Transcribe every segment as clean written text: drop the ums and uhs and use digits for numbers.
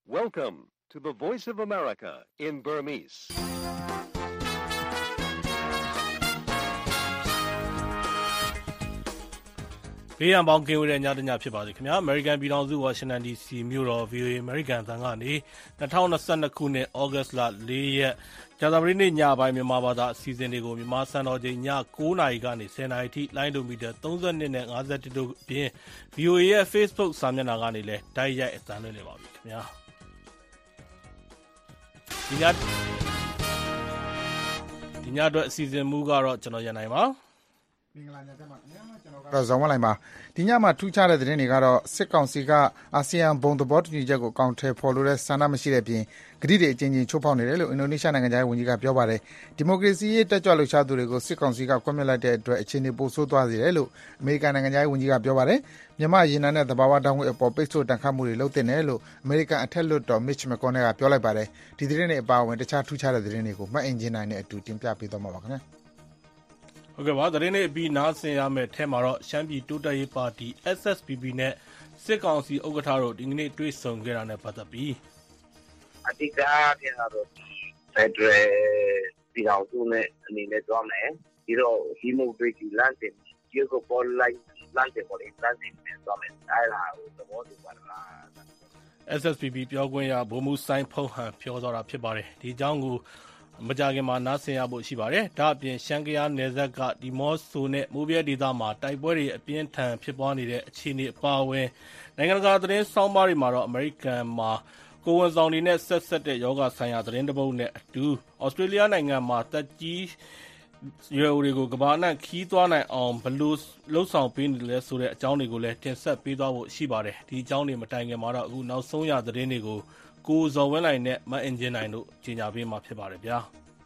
Welcome to the Voice of America in Burmese. ။ဘေးရန်ပေါင်းကင်းဝေးတဲ့ညတညဖြစ်ပါစေခင်ဗျာ။ American ပြည်ထောင်စု Washington DC မြို့တော် VOA American သံကနေ2022ခုနှစ် August လ4ရက်ကြာသပတေးနေ့ညပိုင်းမြန်မာဘာသာအစီအစဉ်တွေကိုမြန်မာစံတော်ချိန်ည9:00နာရီကနေ10:00နာရီထိလိုင်းဒိုမီတာ32နဲ့51တို့အပြင် VOA ရဲ့ Facebook စာမျက်နှာကနေလည်းတိုက်ရိုက်အသံလွှင့်နေပါပြီခင်ဗျာ။ဒီညအတွက်အစီအစဉ်မူကတော့ကျွန်တော်ရန်နိုင်ပါ။မင်္ဂလာညချမ်းပါခင်ဗျာကျွန်တော်ကတော့ဇော်ဝင်းလိုင်ပါဒီညမှာထူးခြားတဲ့သတင်းတွေကတော့စစ်ကောင်စီကအာဆီယံဘုံသဘောတူညီချက်ကိုကောင်ထဲဖော်လို့တဲ့ဆန္ဒမရှိတဲ့ပြင်ဂတိတွေအချင်းချင်းချိုးဖောက်နေတယ်လို့အင်ဒိုနီးရှားနိုင်ငံသားဝန်ကြီးကပြောပါတယ်ဒီမိုကရေစီရေးတက်ကြွလှုပ်ရှားသူတွေကိုစစ်ကောင်စီကကွပ်မျက်လိုက်တဲ့အတွက်အခြေအနေပိုဆိုးသွားစေတယ်လို့အမေရိကန်နိုင်ငံသားဝန်ကြီးကပြောပါတယ်မြန်မာရေနံနဲ့သဘာဝဓာတ်ငွေ့အပေါ်ပိတ်ဆို့တန်ခတ်မှုတွေလုပ်တင်တယ်လို့အမေရိကန်အထက်လွှတ်တော် Mitch McConnell ကပြောလိုက်ပါတယ်ဒီသတင်းတွေအပါအဝင်တခြားထူးခြားတဲ့သတင်းတွေကိုမှတ်အင်ဂျင်နိုင်နဲ့အတူတင်ပြပေးသွားမှာပါခင်ဗျာဟုတ်ကဲ့ပါသတင်းလေးအပြီးနားဆင်ရမယ့်ထဲမှာတော့ရှမ်းပြည်တိုးတက်ရေးပါတီ SSPP နဲ့စစ်ကောင်စီဥက္ကဋ္ဌတို့ဒီကနေ့တွေ့ဆုံခဲ့တာနဲ့ပတ်သက်ပြီးအတိအကျပြန်လာတော့ဖက်ဒရယ်ပြည်အောင်စုနဲ့အနေနဲ့တွားမယ်ပြီးတော့ဒီမိုကရေစီလမ်းစဉ်ဒီကိုပေါ်လိုက်လမ်းစဉ်ပေါ်လေးလမ်းစဉ်နဲ့တွားမယ်အဲ့ဒါကိုသဘောတူပါလား SSPP ပြောခွင့်ရဗိုလ်မှူးစိုင်းဖုံးဟန်ပြောသွားတာဖြစ်ပါတယ်ဒီအကြောင်းကိုမကြခင်မှာနားဆင်ရဖို့ရှိပါတယ်။ဒါအပြင်ရှမ်းကယားနယ်စပ်ကဒီမော့ဆိုနဲ့မိုးပြဲဒေသမှာတိုက်ပွဲတွေအပြင်းထန်ဖြစ်ပွားနေတဲ့အခြေအနေအပါအဝင်နိုင်ငံတကာသတင်းဆောင်းပါးတွေမှာတော့အမေရိကန်မှာကိုဝန်ဆောင်တွေနဲ့ဆက်ဆက်တဲ့ယောဂဆိုင်ရာသတင်းတစ်ပုဒ်နဲ့အတူဩစတြေးလျနိုင်ငံမှာတက်ကြီးရွယ်အိုတွေကိုကမ္ဘာအနှံ့ခီးသွားနိုင်အောင်ဘယ်လိုလှုပ်ဆောင်ပေးနေလဲဆိုတဲ့အကြောင်းတွေကိုလည်းတင်ဆက်ပေးသွားဖို့ရှိပါတယ်။ဒီအကြောင်းတွေမတိုင်ခင်မှာတော့အခုနောက်ဆုံးရသတင်းတွေကိုကိုဇော်ဝင်းနိုင်နဲ့မအင်ဂျင်နိုင်တို့ကြီးညာပေးမှာဖြစ်ပါတယ်ဗျာ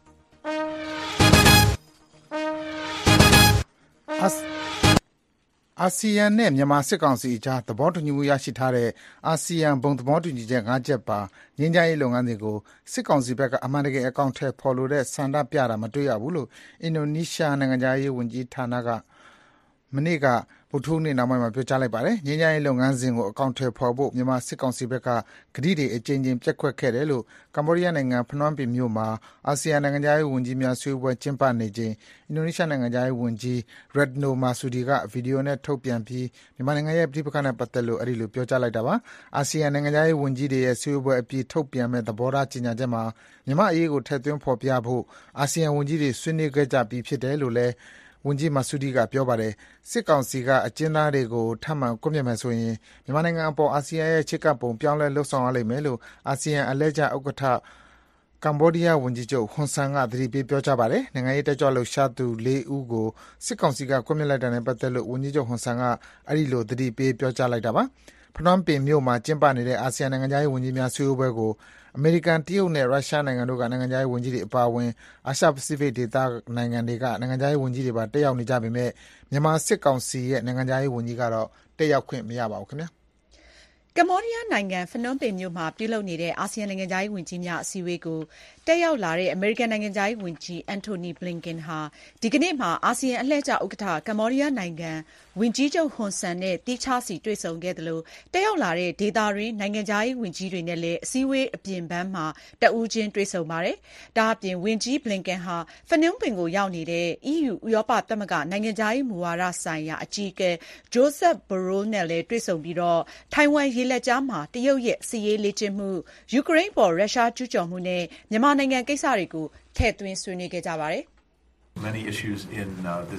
အာဆီယံနဲ့မြန်မာစစ်ကောင်စီအကြားသဘောတူညီမှုရရှိထားတဲ့အာဆီယံဘုံသဘောတူညီချက်5ချက်ပါငြိမ်းချမ်းရေးလုပ်ငန်းတွေကိုစစ်ကောင်စီဘက်ကအမှန်တကယ်အကောင့်ထဲပေါ်လို့တဲ့ဆန္ဒပြတာမတွေ့ရဘူးလို့အင်ဒိုနီးရှားနိုင်ငံသားရေးဝန်ကြီးဌာနကမနေ့ကဗုဒ္ဓဟူးနေ့နောက်ပိုင်းမှာပြောကြားလိုက်ပါတယ်။ငြိမ်းချမ်းရေးလုပ်ငန်းစဉ်ကိုအကောင့်ထဲပေါ်ဖို့မြန်မာစစ်ကောင်စီဘက်ကဂတိတွေအကြိမ်ကြိမ်ပြက်ကွက်ခဲ့တယ်လို့ကမ္ဘောဒီးယားနိုင်ငံဖနွမ်းပင်မြို့မှာအာဆီယံနိုင်ငံသားရေးဝန်ကြီးများဆွေးနွေးပွဲကျင်းပနေချိန်အင်ဒိုနီးရှားနိုင်ငံသားရေးဝန်ကြီး Retno Marsudi ကဗီဒီယိုနဲ့ထုတ်ပြန်ပြီးမြန်မာနိုင်ငံရဲ့ပြည်ပခါနဲ့ပတ်သက်လို့အဲဒီလိုပြောကြားလိုက်တာပါ။အာဆီယံနိုင်ငံသားရေးဝန်ကြီးတွေရဲ့ဆွေးနွေးပွဲအပြီးထုတ်ပြန်မဲ့သဘောထားကြေညာချက်မှာမြန်မာအရေးကိုထည့်သွင်းဖော်ပြဖို့အာဆီယံဝန်ကြီးတွေဆွေးနွေးခဲ့ကြပြီးဖြစ်တယ်လို့လည်းဝန်ကြီးမာဆူဒီကပြောပါတယ်စစ်ကောင်စီကအကျဉ်းသားတွေကိုထပ်မံကွပ်မျက်မယ်ဆိုရင်မြန်မာနိုင်ငံအပေါ်အာဆီယံရဲ့ချစ်ကပ်ပုံပြောင်းလဲလှုပ်ဆောင်ရလိမ့်မယ်လို့အာဆီယံအလဲကျဥက္ကဋ္ဌကမ္ဘောဒီးယားဝန်ကြီးချုပ်ဟွန်ဆန်ကသတိပေးပြောကြားပါတယ်နိုင်ငံရေးတက်ကြွလှုပ်ရှားသူ၄ဦးကိုစစ်ကောင်စီကကွပ်မျက်လိုက်တာနဲ့ပတ်သက်လို့ဝန်ကြီးချုပ်ဟွန်ဆန်ကအဲဒီလိုသတိပေးပြောကြားလိုက်တာပါဖနွမ်းပင်မြို့မှာကျင်းပနေတဲ့အာဆီယံနိုင်ငံသားရေးဝန်ကြီးများဆွေးနွေးပွဲကိုအမေရိကန်တရုတ်နဲ့ရုရှားနိုင်ငံတို့ကနိုင်ငံသားရေးဝန်ကြီးတွေအပါအဝင်အာရှပစိဖိတ်ဒေသနိုင်ငံတွေကနိုင်ငံသားရေးဝန်ကြီးတွေပါတက်ရောက်နေကြပေမဲ့မြန်မာစစ်ကောင်စီရဲ့နိုင်ငံသားရေးဝန်ကြီးကတော့တက်ရောက်ခွင့်မရပါဘူးခင်ဗျာကမ္ဘောဒီးယားနိုင်ငံဖနွမ်းပင်မြို့မှာပြုလုပ်နေတဲ့အာဆီယံနိုင်ငံသားရေးဝန်ကြီးများအစည်းအဝေးကိုတက်ရောက်လာတဲ့အမေရိကန်နိုင်ငံသားရေးဝန်ကြီးအန်တိုနီဘလင်ကန်ဟာဒီကနေ့မှာအာဆီယံအလှည့်ကျဥက္ကဋ္ဌကမ္ဘောဒီးယားနိုင်ငံဝန်ကြီးချုပ်ဟွန်ဆန်နဲ့တီးခြားစီတွေ့ဆုံခဲ့တယ်လို့တက်ရောက်လာတဲ့ဒေသတွင်းနိုင်ငံသားရေးဝန်ကြီးတွေနဲ့လည်းအစည်းအဝေးအပြင်ပန်းမှာတဦးချင်းတွေ့ဆုံပါတယ်။ဒါအပြင်ဝန်ကြီးဘလင်ကန်ဟာဖနွမ်းပင်ကိုရောက်နေတဲ့ EU ဥရောပသမဂ္ဂနိုင်ငံသားရေးမူဝါဒဆိုင်ရာအကြီးအကဲဂျိုးဆက်ဘရိုးနဲ့လည်းတွေ့ဆုံပြီးတော့ထိုင်ဝမ်ရေလက်ကြားမှာတရုတ်ရဲ့စစ်ရေးလေ့ကျင့်မှုယူကရိန်းပေါ်ရုရှားကျူးကျော်မှုနဲ့မြန်မာနိုင်ငံကိစ္စတွေကိုထည့်သွင်းဆွေးနွေးခဲ့ကြပါတယ်။ Many issues in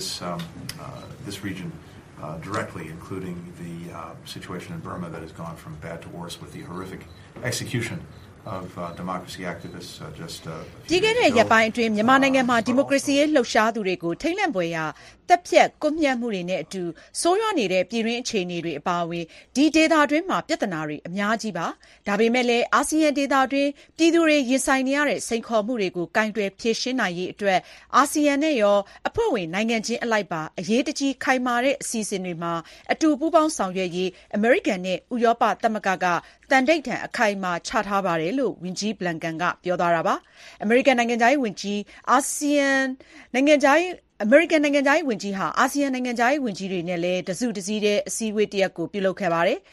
this region directly, including the situation in Burma that has gone from bad to worse with the horrific execution of democracy activists just ပြီးခဲ့တဲ့ရက်ပိုင်းအတွင်းမြန်မာနိုင်ငံမှာဒီမိုကရေစီရေးလှုပ်ရှားသူတွေကိုထိမ့်လန့်ပွေရာတပ်ဖြတ်ကွပ်မျက်မှုတွေနဲ့အတူဆိုးရွားနေတဲ့ပြည်တွင်းအခြေအနေတွေအပါအဝင်ဒီဒေသတွင်းမှာပြဿနာတွေအများကြီးပါဒါပေမဲ့လည်းအာဆီယံဒေသတွင်းပြည်သူတွေရင်ဆိုင်နေရတဲ့စိန်ခေါ်မှုတွေကိုကင်တွယ်ဖြေရှင်းနိုင်ရေးအတွက်အာဆီယံနဲ့ရောအဖွဲ့ဝင်နိုင်ငံချင်းအလိုက်ပါအရေးတကြီးခိုင်မာတဲ့အစီအစဉ်တွေမှာအတူပူးပေါင်းဆောင်ရွက်ရေးအမေရိကန်နဲ့ဥရောပသမဂ္ဂကတန်တိတ်ထန်အခိုင်အမာချထားပါတယ်လို့ဝန်ကြီးဘလန်ကန်ကပြောသွားတာပါအမေရိကန်နိုင်ငံသားရေးဝန်ကြီးအာဆီယံနိုင်ငံသားရေးအမေရိကန်နိုင်ငံသားရေးဝန်ကြီးဟာအာဆီယံနိုင်ငံသားရေးဝန်ကြီးတွေနဲ့လည်းတစုတစည်းတဲ့အစည်းအဝေးတစ်ရပ်ကိုပြုလုပ်ခဲ့ပါတယ်။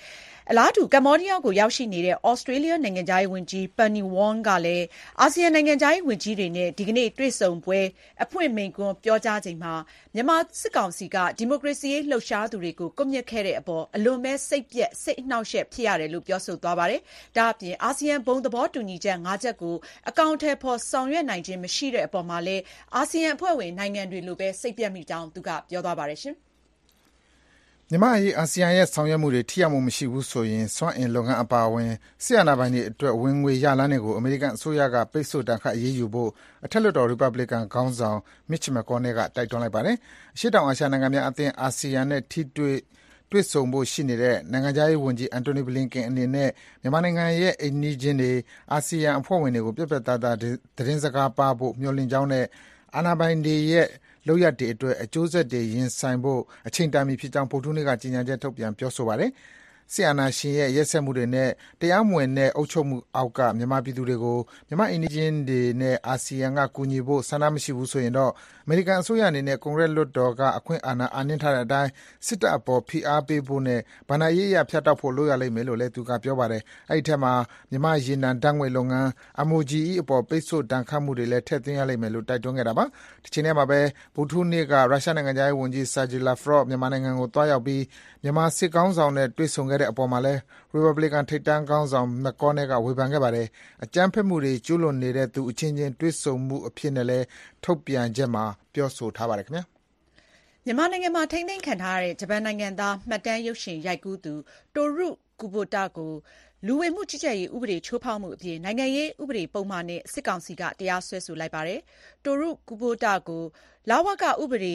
အလားတူကမ္ဘောဒီးယားကိုရောက်ရှိနေတဲ့ဩစတြေးလျနိုင်ငံခြားရေးဝန်ကြီး Penny Wong ကလည်းအာဆီယံနိုင်ငံခြားရေးဝန်ကြီးတွေနဲ့ဒီကနေ့တွေ့ဆုံပွဲအဖွင့်မိန့်ခွန်းပြောကြားချိန်မှာမြန်မာစစ်ကောင်စီကဒီမိုကရေစီရေးလှုပ်ရှားသူတွေကိုကွပ်မျက်ခဲ့တဲ့အပေါ်အလွန်ပဲစိတ်ပျက်စိတ်အနှောက်အယှက်ဖြစ်ရတယ်လို့ပြောဆိုသွားပါတယ်။ဒါ့အပြင်အာဆီယံဘုံသဘောတူညီချက်၅ချက်ကိုအကောင်အထည်ဖော်ဆောင်ရွက်နိုင်ခြင်းမရှိတဲ့အပေါ်မှာလည်းအာဆီယံအဖွဲ့ဝင်နိုင်ငံတွေလိုပဲစိတ်ပျက်မိကြောင်းသူကပြောသွားပါတယ်ရှင်။မြန်မာအရေးအာဆီယံရဲ့ဆောင်ရွက်မှုတွေထိရောက်မှုမရှိဘူးဆိုရင်စွမ်းအင်လုပ်ငန်းအပါအဝင်စစ်အာဏာပိုင်တွေအတွက်ဝင်ငွေရလမ်းတွေကိုအမေရိကန်အစိုးရကပိတ်ဆို့ဒဏ်ခတ်အရေးယူဖို့အထက်လွှတ်တော်ရီပတ်ဘလစ်ကန်ခေါင်းဆောင် Mitch McConnell ကတိုက်တွန်းလိုက်ပါတယ်။အရှေ့တောင်အာရှနိုင်ငံများအသင်းအာဆီယံနဲ့ထိတွေ့ဆုံဖို့ရှိနေတဲ့နိုင်ငံခြားရေးဝန်ကြီး Antony Blinken အနေနဲ့မြန်မာနိုင်ငံရဲ့အိမ်နီးချင်းတွေအာဆီယံအဖွဲ့ဝင်တွေကိုပြတ်ပြတ်သားသားသတင်းစကားပါဖို့မျှော်လင့်ကြောင်းနဲ့အာဏာပိုင်တွေရဲ့လုပ်ရပ်တွေအတွက်အကျိုးဆက်တွေရင်ဆိုင်ဖို့အချိန်တန်ပြီဖြစ်ကြောင်းဗုဒ္ဓဟူးနေ့ကကြေညာချက်ထုတ်ပြန်ပြောဆိုပါတယ်။စစ်အာဏာရှင်ရဲ့ရက်စက်မှုတွေနဲ့တရားမဝင်တဲ့အုပ်ချုပ်မှုအောက်ကမြန်မာပြည်သူတွေကိုမြန်မာအိမ်နီးချင်းတွေနဲ့အာဆီယံကကူညီဖို့ဆန္ဒမရှိဘူးဆိုရင်တော့အမေရိကန်အစိုးရအနေနဲ့ကွန်ဂရက်လွှတ်တော်ကအခွင့်အာဏာနှင်းထားတဲ့အတိုင်းစစ်တပ်အပေါ်ဖိအားပေးဖို့နဲ့ဗဏ္ဍာရေးအရဖြတ်တောက်ဖို့လုပ်ရလိမ့်မယ်လို့လည်းသူကပြောပါတယ်။အဲဒီထက်မှာမြန်မာရေနံဓာတ်ငွေ့လုပ်ငန်း MOGE အပေါ်ပိတ်ဆို့ဒဏ်ခတ်မှုတွေလည်းထည့်သွင်းရလိမ့်မယ်လို့တိုက်တွန်းခဲ့တာပါ။ဒီချိန်ထဲမှာပဲဗုဒ္ဓဟူးနေ့ကရုရှားနိုင်ငံခြားရေးဝန်ကြီး Sergey Lavrov မြန်မာနိုင်ငံကိုတွားရောက်ပြီးမြန်မာစစ်ကောင်းဆောင်နဲ့တွေ့ဆုံခဲ့တဲ့အပေါ်မှာလည်းရီပတ်ဘလစ်ကန်ထိပ်တန်းခေါင်းဆောင် McConnell ကဝေဖန်ခဲ့ပါတယ်။အကြမ်းဖက်မှုတွေကျူးလွန်နေတဲ့သူအချင်းချင်းတွေ့ဆုံမှုအဖြစ်နဲ့လည်းထုတ်ပြန်ချက်မှာပြောဆိုထားပါတယ်ခင်ဗျာ။မြန်မာနိုင်ငံမှာထိန်းသိမ်းခံထားရတဲ့ဂျပန်နိုင်ငံသားမှတ်တမ်းရုပ်ရှင်ရိုက်ကူးသူတိုရုကူဘိုတာကိုလူဝင်မှုကြီးကြပ်ရေးဥပဒေချိုးဖောက်မှုအပြင်နိုင်ငံရေးဥပဒေပုံမှန်နဲ့စစ်ကောင်စီကတရားစွဲဆိုလိုက်ပါတယ်။တိုရုကူဘိုတာကိုလဝကဥပဒေ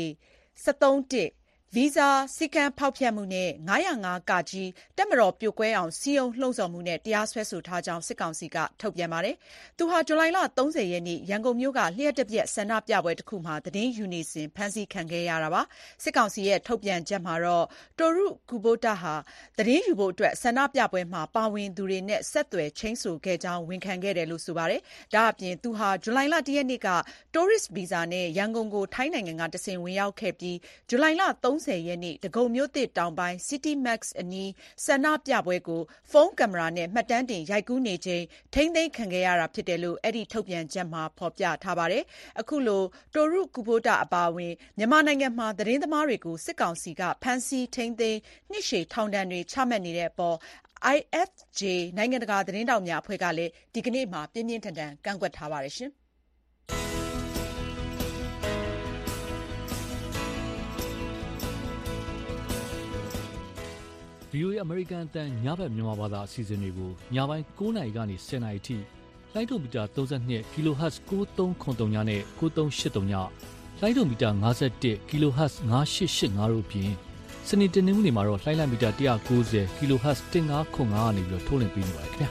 73ဗီဇာစည်းကမ်းဖောက်ဖျက်မှုနဲ့905ကကြီးတပ်မတော်ပြိုကွဲအောင်စီယုံလှုံ့ဆော်မှုနဲ့တရားစွဲဆိုထားကြောင်းစစ်ကောင်စီကထုတ်ပြန်ပါတယ်။သူဟာဇူလိုင်လ30ရက်နေ့ရန်ကုန်မြို့ကလျှက်တပြက်ဆန္ဒပြပွဲတစ်ခုမှာသတင်းယူနေစဉ်ဖမ်းဆီးခံခဲ့ရတာပါ။စစ်ကောင်စီရဲ့ထုတ်ပြန်ချက်မှာတော့တိုရုကူဘိုတာဟာသတင်းယူဖို့အတွက်ဆန္ဒပြပွဲမှာပါဝင်သူတွေနဲ့ဆက်သွယ်ချင်းဆိုခဲ့ကြောင်းဝန်ခံခဲ့တယ်လို့ဆိုပါတယ်။ဒါအပြင်သူဟာဇူလိုင်လ1ရက်နေ့ကတိုရစ်ဗီဇာနဲ့ရန်ကုန်ကိုထိုင်းနိုင်ငံကတဆင့်ဝင်ရောက်ခဲ့ပြီးဇူလိုင်လ30ရက်နေ့ဒဂုံမြို့သစ်တောင်ပိုင်း City Max အနီးဆန္ဒပြပွဲကိုဖုန်းကင်မရာနဲ့မှတ်တမ်းတင်ရိုက်ကူးနေချိန်ထိန်းသိမ်းခံခဲ့ရတာဖြစ်တယ်လို့အဲ့ဒီထုတ်ပြန်ချက်မှာဖော်ပြထားပါတယ်။အခုလိုတိုရုကူဘိုတာအပါအဝင်မြန်မာနိုင်ငံမှာသတင်းသမားတွေကိုစစ်ကောင်စီကဖမ်းဆီးထိန်းသိမ်းနှစ်ရှည်ထောင်ဒဏ်တွေချမှတ်နေတဲ့အပေါ် IFJ နိုင်ငံတကာသတင်းတောက်များအဖွဲ့ကလည်းဒီကနေ့မှာပြင်းပြင်းထန်ထန်ကန့်ကွက်ထားပါတယ်ရှင်။ VOA အမေရိကန်အသံညဘက်မြန်မာဘာသာအစီအစဉ်တွေကိုညပိုင်း9:00နာရီကနေ10:00နာရီထိလိုင်းဒိုမီတာ32 kHz 9303ညနဲ့9383ညလိုင်းဒိုမီတာ51 kHz 9885တို့ပြင်စနေတနင်္ဂနွေမှာတော့လိုင်းလမီတာ190 kHz 1505ကနေပြီးထုတ်လွှင့်ပေးနေပါတယ်ခင်ဗျာ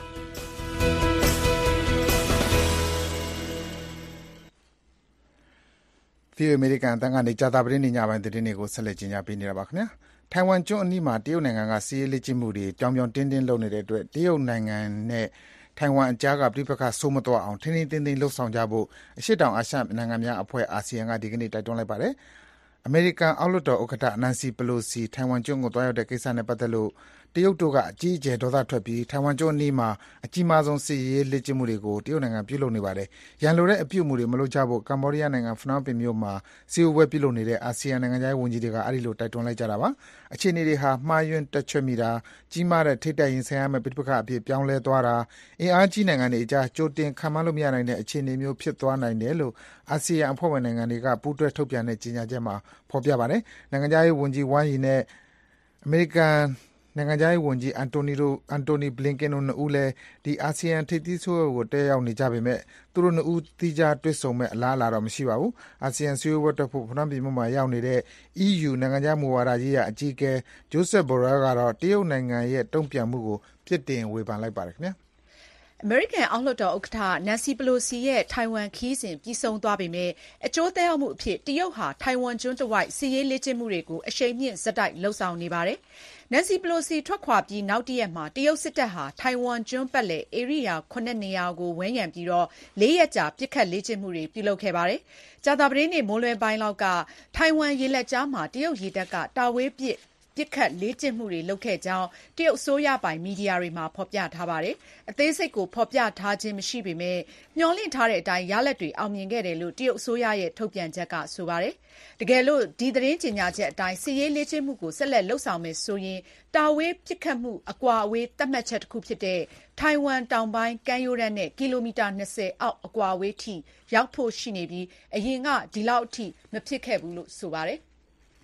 VOA အမေရိကန်အသံကနေကြာသပတေးနေ့ညပိုင်းသတင်းတွေကိုဆက်လက်ကြီးညာပေးနေတာပါခင်ဗျာထိုင်ဝမ်ကျွန်းအနီးမှာတရုတ်နိုင်ငံကစီးရေးလေ့ကျင့်မှုတွေပြောင်ပြောင်တင်းတင်းလုပ်နေတဲ့အတွက်တရုတ်နိုင်ငံနဲ့ထိုင်ဝမ်အကြားကပြိပခါဆိုးမသွားအောင်ထိန်းသိမ်းလှုပ်ဆောင်ကြဖို့အရှေ့တောင်အာရှနိုင်ငံများအဖွဲ့အာဆီယံကဒီကနေ့တိုက်တွန်းလိုက်ပါတယ်။အမေရိကန်အောက်လွှတ်တော်ဥက္ကဋ္ဌနန်စီပလိုစီထိုင်ဝမ်ကျွန်းကိုတွားရောက်တဲ့ကိစ္စနဲ့ပတ်သက်လို့တရုတ်တို့ကအကြီးအကျယ်ဒေါသထွက်ပြီးထိုင်ဝမ်ကျွန်းအနီးမှာအကြီးမားဆုံးစစ်ရေးလေ့ကျင့်မှုတွေကိုတရုတ်နိုင်ငံပြုလုပ်နေပါတယ်။ရန်လိုတဲ့အပြုအမူတွေမလုပ်ကြဖို့ကမ္ဘောဒီးယားနိုင်ငံဖနွမ်းပင်မြို့မှာစည်းဝေးပွဲပြုလုပ်နေတဲ့အာဆီယံနိုင်ငံခြားရေးဝန်ကြီးတွေကအဲဒီလိုတိုက်တွန်းလိုက်ကြတာပါ။အခြေအနေတွေဟာမှားယွင်းတွက်ချက်မိတာကြီးမားတဲ့ထိပ်တိုက်ရင်ဆိုင်ရမယ့်ပြိပခါအဖြစ်ပြောင်းလဲသွားတာအင်အားကြီးနိုင်ငံတွေအကြားကြိုတင်ခံမှန်းလို့မရနိုင်တဲ့အခြေအနေမျိုးဖြစ်သွားနိုင်တယ်လို့အာဆီယံအဖွဲ့ဝင်နိုင်ငံတွေကပူးတွဲထုတ်ပြန်တဲ့ကြေညာချက်မှာဖော်ပြပါတယ်။နိုင်ငံခြားရေးဝန်ကြီးဝမ်ယီနဲ့အမေရိကန်နိုင်ငံခြားရေးဝန်ကြီးအန်တိုနီဘလင်ကင်တို့နှစ်ဦးလည်းဒီအာဆီယံထိပ်သီးဆွေးနွေးပွဲကိုတက်ရောက်နေကြပေမဲ့သူတို့နှစ်ဦးသီးခြားတွေ့ဆုံမဲ့အလားအလာတော့မရှိပါဘူး။အာဆီယံဆွေးနွေးပွဲတက်ဖို့ဖနွမ်းပင်မြို့မှာရောက်နေတဲ့ EU နိုင်ငံခြားမူဝါဒရေးရာအကြီးအကဲဂျိုးဆက်ဘော်ရဲကတော့တရုတ်နိုင်ငံရဲ့တုံ့ပြန်မှုကိုပြစ်တင်ဝေဖန်လိုက်ပါတယ်ခင်ဗျာ။အမေရိကန်အောက်လွှတ်တော်ဥက္ကဋ္ဌနန်စီပလိုစီရဲ့ထိုင်ဝမ်ခရီးစဉ်ပြီးဆုံးသွားပေမဲ့အကျိုးသက်ရောက်မှုအဖြစ်တရုတ်ဟာထိုင်ဝမ်ကျွန်းတစ်ဝိုက်စစ်ရေးလေ့ကျင့်မှုတွေကိုအရှိန်မြင့်ဆက်တိုက်လှုပ်ဆောင်နေပါတယ်။နန်စီပလိုစီထွက်ခွာပြီးနောက်တစ်ရက်မှာတရုတ်စစ်တပ်ဟာထိုင်ဝမ်ကျွန်းပတ်လည်ဧရိယာ9နေရာကိုဝန်းရံပြီး4ရက်ကြာပစ်ခတ်လေ့ကျင့်မှုတွေပြုလုပ်ခဲ့ပါတယ်။ကြာသပတေးနေ့မိုးလွယ်ပိုင်းလောက်ကထိုင်ဝမ်ရေလက်ကြားမှာတရုတ်ရေတပ်ကတာဝေးပစ်ပစ်ခတ်လေ့ကျင့်မှုတွေလုပ်ခဲ့ကြောင်းတရုတ်အစိုးရပိုင်မီဒီယာတွေမှာဖော်ပြထားပါတယ်။အသေးစိတ်ကိုဖော်ပြထားခြင်းမရှိပေမဲ့မျှော်လင့်ထားတဲ့အတိုင်းရလဒ်တွေအောင်မြင်ခဲ့တယ်လို့တရုတ်အစိုးရရဲ့ထုတ်ပြန်ချက်ကဆိုပါတယ်။တကယ်လို့ဒီသတင်းကြေညာချက်အတိုင်းစစ်ရေးလေ့ကျင့်မှုကိုဆက်လက်လုပ်ဆောင်မယ်ဆိုရင်တာဝေးပစ်ခတ်မှုအကွာအဝေးသတ်မှတ်ချက်တစ်ခုဖြစ်တဲ့ထိုင်ဝမ်တောင်ပိုင်းကမ်းရိုးတန်းနဲ့ကီလိုမီတာ20အောက်အကွာအဝေးထိရောက်ဖို့ရှိနေပြီးအရင်ကဒီလောက်အထိမဖြစ်ခဲ့ဘူးလို့ဆိုပါတယ်။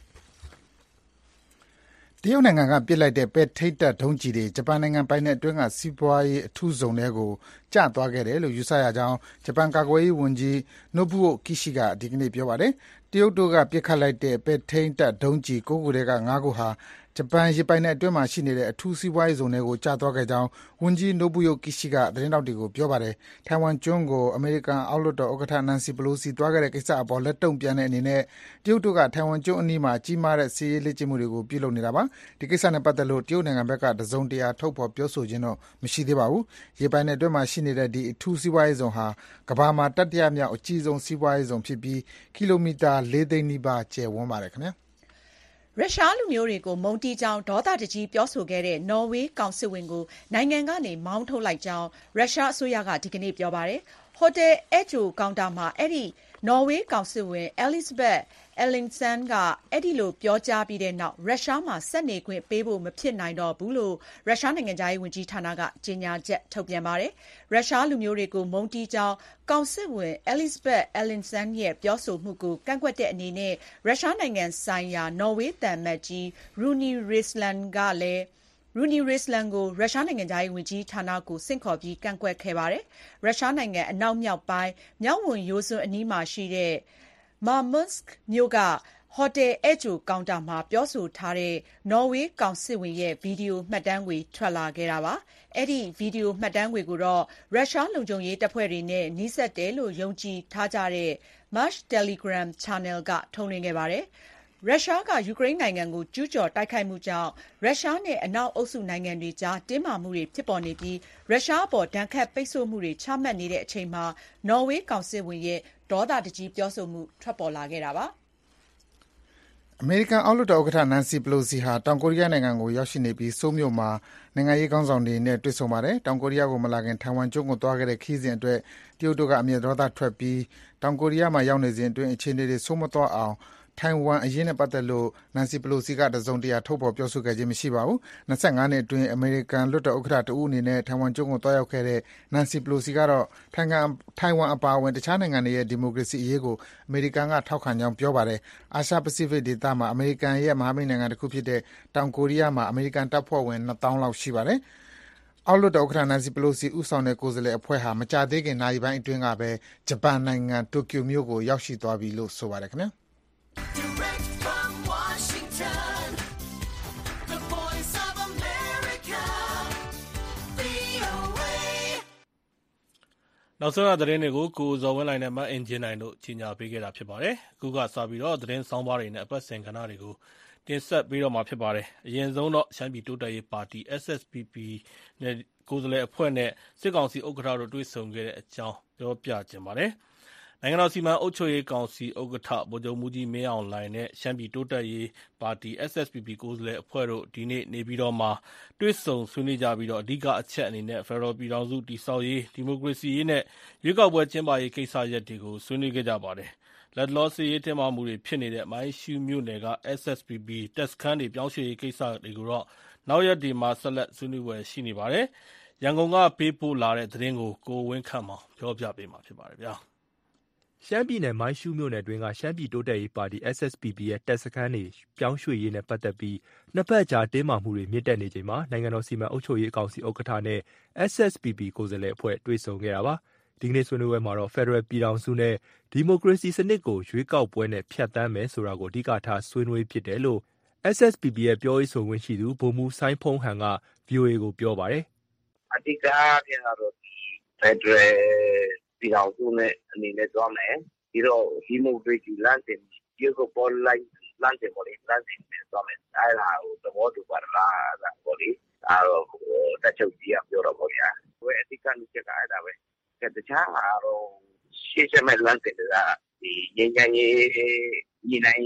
တရုတ်နိုင်ငံကပစ်လိုက်တဲ့ပဲ့ထိပ်တပ်ဒုံးကျည်တွေဂျပန်နိုင်ငံပိုင်နက်အတွင်းကစီးပွားရေးအထူးဇုံထဲကိုကျသွားခဲ့တယ်လို့ယူဆရကြောင်းဂျပန်ကာကွယ်ရေးဝန်ကြီး Nobuo Kishi ကဒီကနေ့ပြောပါတယ်။တရုတ်တို့ကပစ်ခတ်လိုက်တဲ့ပဲ့ထိပ်တပ်ဒုံးကျည်9ခုထဲက5ခုဟာဂျပန်ရေပိုင်နက်အတွင်းမှာရှိနေတဲ့အထူးစီးပွားရေးဇုံတွေကိုကျသွားခဲ့ကြောင်းဝန်ကြီး Nobuo Kishi ကသတင်းတောက်တွေကိုပြောပါတယ်။ထိုင်ဝမ်ကျွန်းကိုအမေရိကန်အောက်လွှတ်တော်ဥက္ကဋ္ဌ Nancy Pelosi သွားခဲ့တဲ့ကိစ္စအပေါ်လက်တုံ့ပြန်တဲ့အနေနဲ့တရုတ်တို့ကထိုင်ဝမ်ကျွန်းအနီးမှာကြီးမားတဲ့စစ်ရေးလေ့ကျင့်မှုတွေကိုပြုလုပ်နေတာပါ။ဒီကိစ္စနဲ့ပတ်သက်လို့တရုတ်နိုင်ငံဘက်ကတစုံတရာထုတ်ဖော်ပြောဆိုခြင်းတော့မရှိသေးပါဘူး။ရေပိုင်နက်အတွင်းမှာရှိနေတဲ့ဒီအထူးစီးပွားရေးဇုံဟာကမ္ဘာမှာတတိယမြောက်အကြီးဆုံးစီးပွားရေးဇုံဖြစ်ပြီးကီလိုမီတာ4သိန်းနီးပါးကျယ်ဝန်းပါတယ်ခင်ဗျာ။ရုရှားလူမျိုးတွေကိုမုန်းတီးကြောင်းဒေါသတကြီးပြောဆိုခဲ့တဲ့နော်ဝေးကောင်စစ်ဝင်ကိုနိုင်ငံကနေမောင်းထုတ်လိုက်ကြောင်းရုရှားအစိုးရကဒီကနေ့ပြောပါတယ်။ဟိုတယ်အဂျိုကောင်တာမှာအဲ့ဒီနော်ဝေးကောင်စစ်ဝင် Elisabeth Ellingsen ကအဲ့ဒီလိုပြောကြားပြီးတဲ့နောက်ရုရှားမှာဆက်နေခွင့်ပေးဖို့မဖြစ်နိုင်တော့ဘူးလို့ရုရှားနိုင်ငံသားရေးဝန်ကြီးဌာနကကြေညာချက်ထုတ်ပြန်ပါတယ်။ရုရှားလူမျိုးတွေကိုမုန်းတီးကြောင်းကောင်စစ်ဝင် Elisabeth Ellingsen ရဲ့ပြောဆိုမှုကိုကန့်ကွက်တဲ့အနေနဲ့ရုရှားနိုင်ငံဆိုင်ရာနော်ဝေးသံအမတ်ကြီး Rune Risland ကလည်းRune Risland ကိုရုရှားနိုင်ငံသားရေးဝန်ကြီးဌာနကိုဆင့်ခေါ်ပြီးကန့်ကွက်ခဲ့ပါတယ်။ရုရှားနိုင်ငံအနောက်မြောက်ပိုင်းမြောက်ဝန်ရိုးစွန်းအနီးမှာရှိတဲ့Murmansk မြို့ကဟိုတယ်အဂျိုကောင်တာမှာပြောဆိုထားတဲ့နော်ဝေးကောင်စစ်ဝင်ရဲ့ဗီဒီယိုမှတ်တမ်းတွေထွက်လာခဲ့တာပါ။အဲ့ဒီဗီဒီယိုမှတ်တမ်းတွေကိုတော့ရုရှားလုံခြုံရေးတပ်ဖွဲ့တွေနဲ့နှိစက်တယ်လို့ယုံကြည်ထားကြတဲ့ Marsh Telegram Channel ကထုတ်လွှင့်ခဲ့ပါတယ်။ရုရှားကယူကရိန်းနိုင်ငံကိုကျူးကျော်တိုက်ခိုက်မှုကြောင့်ရုရှားနဲ့အနောက်အုပ်စုနိုင်ငံတွေကြားတင်းမာမှုတွေဖြစ်ပေါ်နေပြီးရုရှားအပေါ်ဒဏ်ခတ်ပိတ်ဆို့မှုတွေချမှတ်နေတဲ့အချိန်မှာနော်ဝေးကောင်စစ်ဝင်ရဲ့ဒေါသတကြီးပြောဆိုမှုထွက်ပေါ်လာခဲ့တာပါ။အမေရိကန်အောက်လွှတ်တော်ဥက္ကဋ္ဌ Nancy Pelosi ဟာတောင်ကိုရီးယားနိုင်ငံကိုရောက်ရှိနေပြီးဆိုးလ်မြို့မှာနိုင်ငံရေးခေါင်းဆောင်တွေနဲ့တွေ့ဆုံပါတယ်။တောင်ကိုရီးယားကိုမလာခင်ထိုင်ဝမ်ကျွန်းကိုသွားခဲ့တဲ့ခရီးစဉ်အတွက်တရုတ်တို့ကအမျက်ဒေါသထွက်ပြီးတောင်ကိုရီးယားမှာရောက်နေစဉ်အတွင်းအခြေအနေတွေဆိုးမသွားအောင်ထိုင်ဝမ်အရေးနဲ့ပတ်သက်လို့ Nancy Pelosi ကတစုံတရာထုတ်ဖော်ပြောဆိုခဲ့ခြင်းမရှိပါဘူး။25နှစ်အတွင်းအမေရိကန်လွှတ်တော်ဥက္ကဋ္ဌတဦးအနေနဲ့ထိုင်ဝမ်ကျွန်းကိုသွားရောက်ခဲ့တဲ့ Nancy Pelosi ကတော့ထိုင်ဝမ်အပါအဝင်တခြားနိုင်ငံတွေရဲ့ဒီမိုကရေစီအရေးကိုအမေရိကန်ကထောက်ခံကြောင်းပြောပါတယ်။အာရှပစိဖိတ်ဒေသမှာအမေရိကန်ရဲ့မဟာမိတ်နိုင်ငံတစ်ခုဖြစ်တဲ့တောင်ကိုရီးယားမှာအမေရိကန်တပ်ဖွဲ့ဝင် 2000 လောက်ရှိပါတယ်။အောက်လွှတ်တော်ဥက္ကဋ္ဌ Nancy Pelosi ဦးဆောင်တဲ့ကိုယ်စားလှယ်အဖွဲ့ဟာမကြာသေးခင်နာရီပိုင်းအတွင်းကပဲဂျပန်နိုင်ငံတိုကျိုမြို့ကိုရောက်ရှိသွားပြီလို့ဆိုပါတယ်ခင်ဗျာ။ Direct from Washington, the voice of America, VOA. နောက်ဆုံးရသတင်းတွေကိုကိုဇော်ဝင်းလိုင်းနဲ့မအင်ဂျင်နိုင်တို့ကြီးညာပေးခဲ့တာဖြစ်ပါတယ်။အခုကစပြီးတော့သတင်းဆောင်းပါးတွေနဲ့အပတ်စဉ်ကဏ္ဍတွေကိုတင်ဆက်ပေးတော့မှာဖြစ်ပါတယ်။အရင်ဆုံးတော့ရှမ်းပြည်တိုးတက်ရေးပါတီ SSPP နဲ့ကိုယ်စားလှယ်အဖွဲ့နဲ့စစ်ကောင်စီဥက္ကဋ္ဌတို့တွေ့ဆုံခဲ့တဲ့အကြောင်းပြောပြခြင်းပါတယ်။နိုင်ငံတော်စီမံအုပ်ချုပ်ရေးကောင်စီဥက္ကဋ္ဌဗိုလ်ချုပ်မှူးကြီးမင်းအောင်လှိုင်နဲ့ရှမ်းပြည်တိုးတက်ရေးပါတီ SSPP ကိုယ်စားလှယ်အဖွဲ့တို့ဒီနေ့နေပြည်တော်မှာတွေ့ဆုံဆွေးနွေးကြပြီးတော့အဓိကအချက်အနေနဲ့ဖက်ဒရယ်ပြည်ထောင်စုတည်ဆောက်ရေးဒီမိုကရေစီရေးနဲ့ရွေးကောက်ပွဲကျင်းပရေးကိစ္စရပ်တွေကိုဆွေးနွေးခဲ့ကြပါတယ်။လက်တလောစစ်ရေးတင်းမာမှုတွေဖြစ်နေတဲ့မိုင်းရှူးမြို့နယ်က SSPP တပ်စခန်းတွေပြောင်းရွှေ့ရေးကိစ္စတွေကိုတော့နောက်ရက်တွေမှာဆက်လက်ဆွေးနွေးပွဲရှိနေပါတယ်။ရန်ကုန်ကပေးပို့လာတဲ့သတင်းကိုကိုဝင်းခန့်မောင်ပြောပြပေးမှာဖြစ်ပါတယ်ဗျာ။ရှမ်းပြည်နယ်မိုင်းရှူးမြို့နယ်တွင်းကရှမ်းပြည်တိုးတက်ရေးပါတီ SSPP ရဲ့တပ်စခန်းတွေပြောင်းရွှေ့ရေးနဲ့ပတ်သက်ပြီးနှစ်ဖက်ကြားတင်းမာမှုတွေမြင့်တက်နေချိန်မှာနိုင်ငံတော်စီမံအုပ်ချုပ်ရေးကောင်စီဥက္ကဋ္ဌနဲ့ SSPP ကိုယ်စားလှယ်အဖွဲ့တွေ့ဆုံခဲ့တာပါ။ဒီကနေ့ဆွေးနွေးပွဲမှာတော့ဖက်ဒရယ်ပြည်ထောင်စုနဲ့ဒီမိုကရေစီစနစ်ကိုရွေးကောက်ပွဲနဲ့ဖြတ်သန်းမယ်ဆိုတာကိုအဓိကထားဆွေးနွေးဖြစ်တယ်လို့ SSPP ရဲ့ပြောရေးဆိုခွင့်ရှိသူဗိုလ်မှူးစိုင်းဖုံးဟန်က VOA ကိုပြောပါတယ်။အဓိကအားဖြင့်ကတော့ဒီဖက်ဒရယ်ပြည်ထောင်စုနဲ့အနေနဲ့သွားမယ်။ဒီတော့ဒီမိုကရေစီလမ်းစဉ်ဒီကိုပေါ်လိုက်လမ်းစဉ်ပေါ်လေးလမ်းစဉ်နဲ့သွားမယ်။အဲ့ဒါကိုသဘောတူပါလားအဲ့ဒါပေါ်လေးအဲ့တော့တက်ချုပ်ကြီးကပြောတော့ပေါ့ဗျာ။ဝယ်အဓိကလူချက်ကအဲ့ဒါပဲ။တခြားဟာတော့ရှေ့ဆက်မဲ့လမ်းစဉ်တွေကဒီငြိမ်းချမ်းရေးညီနိုင်ရေး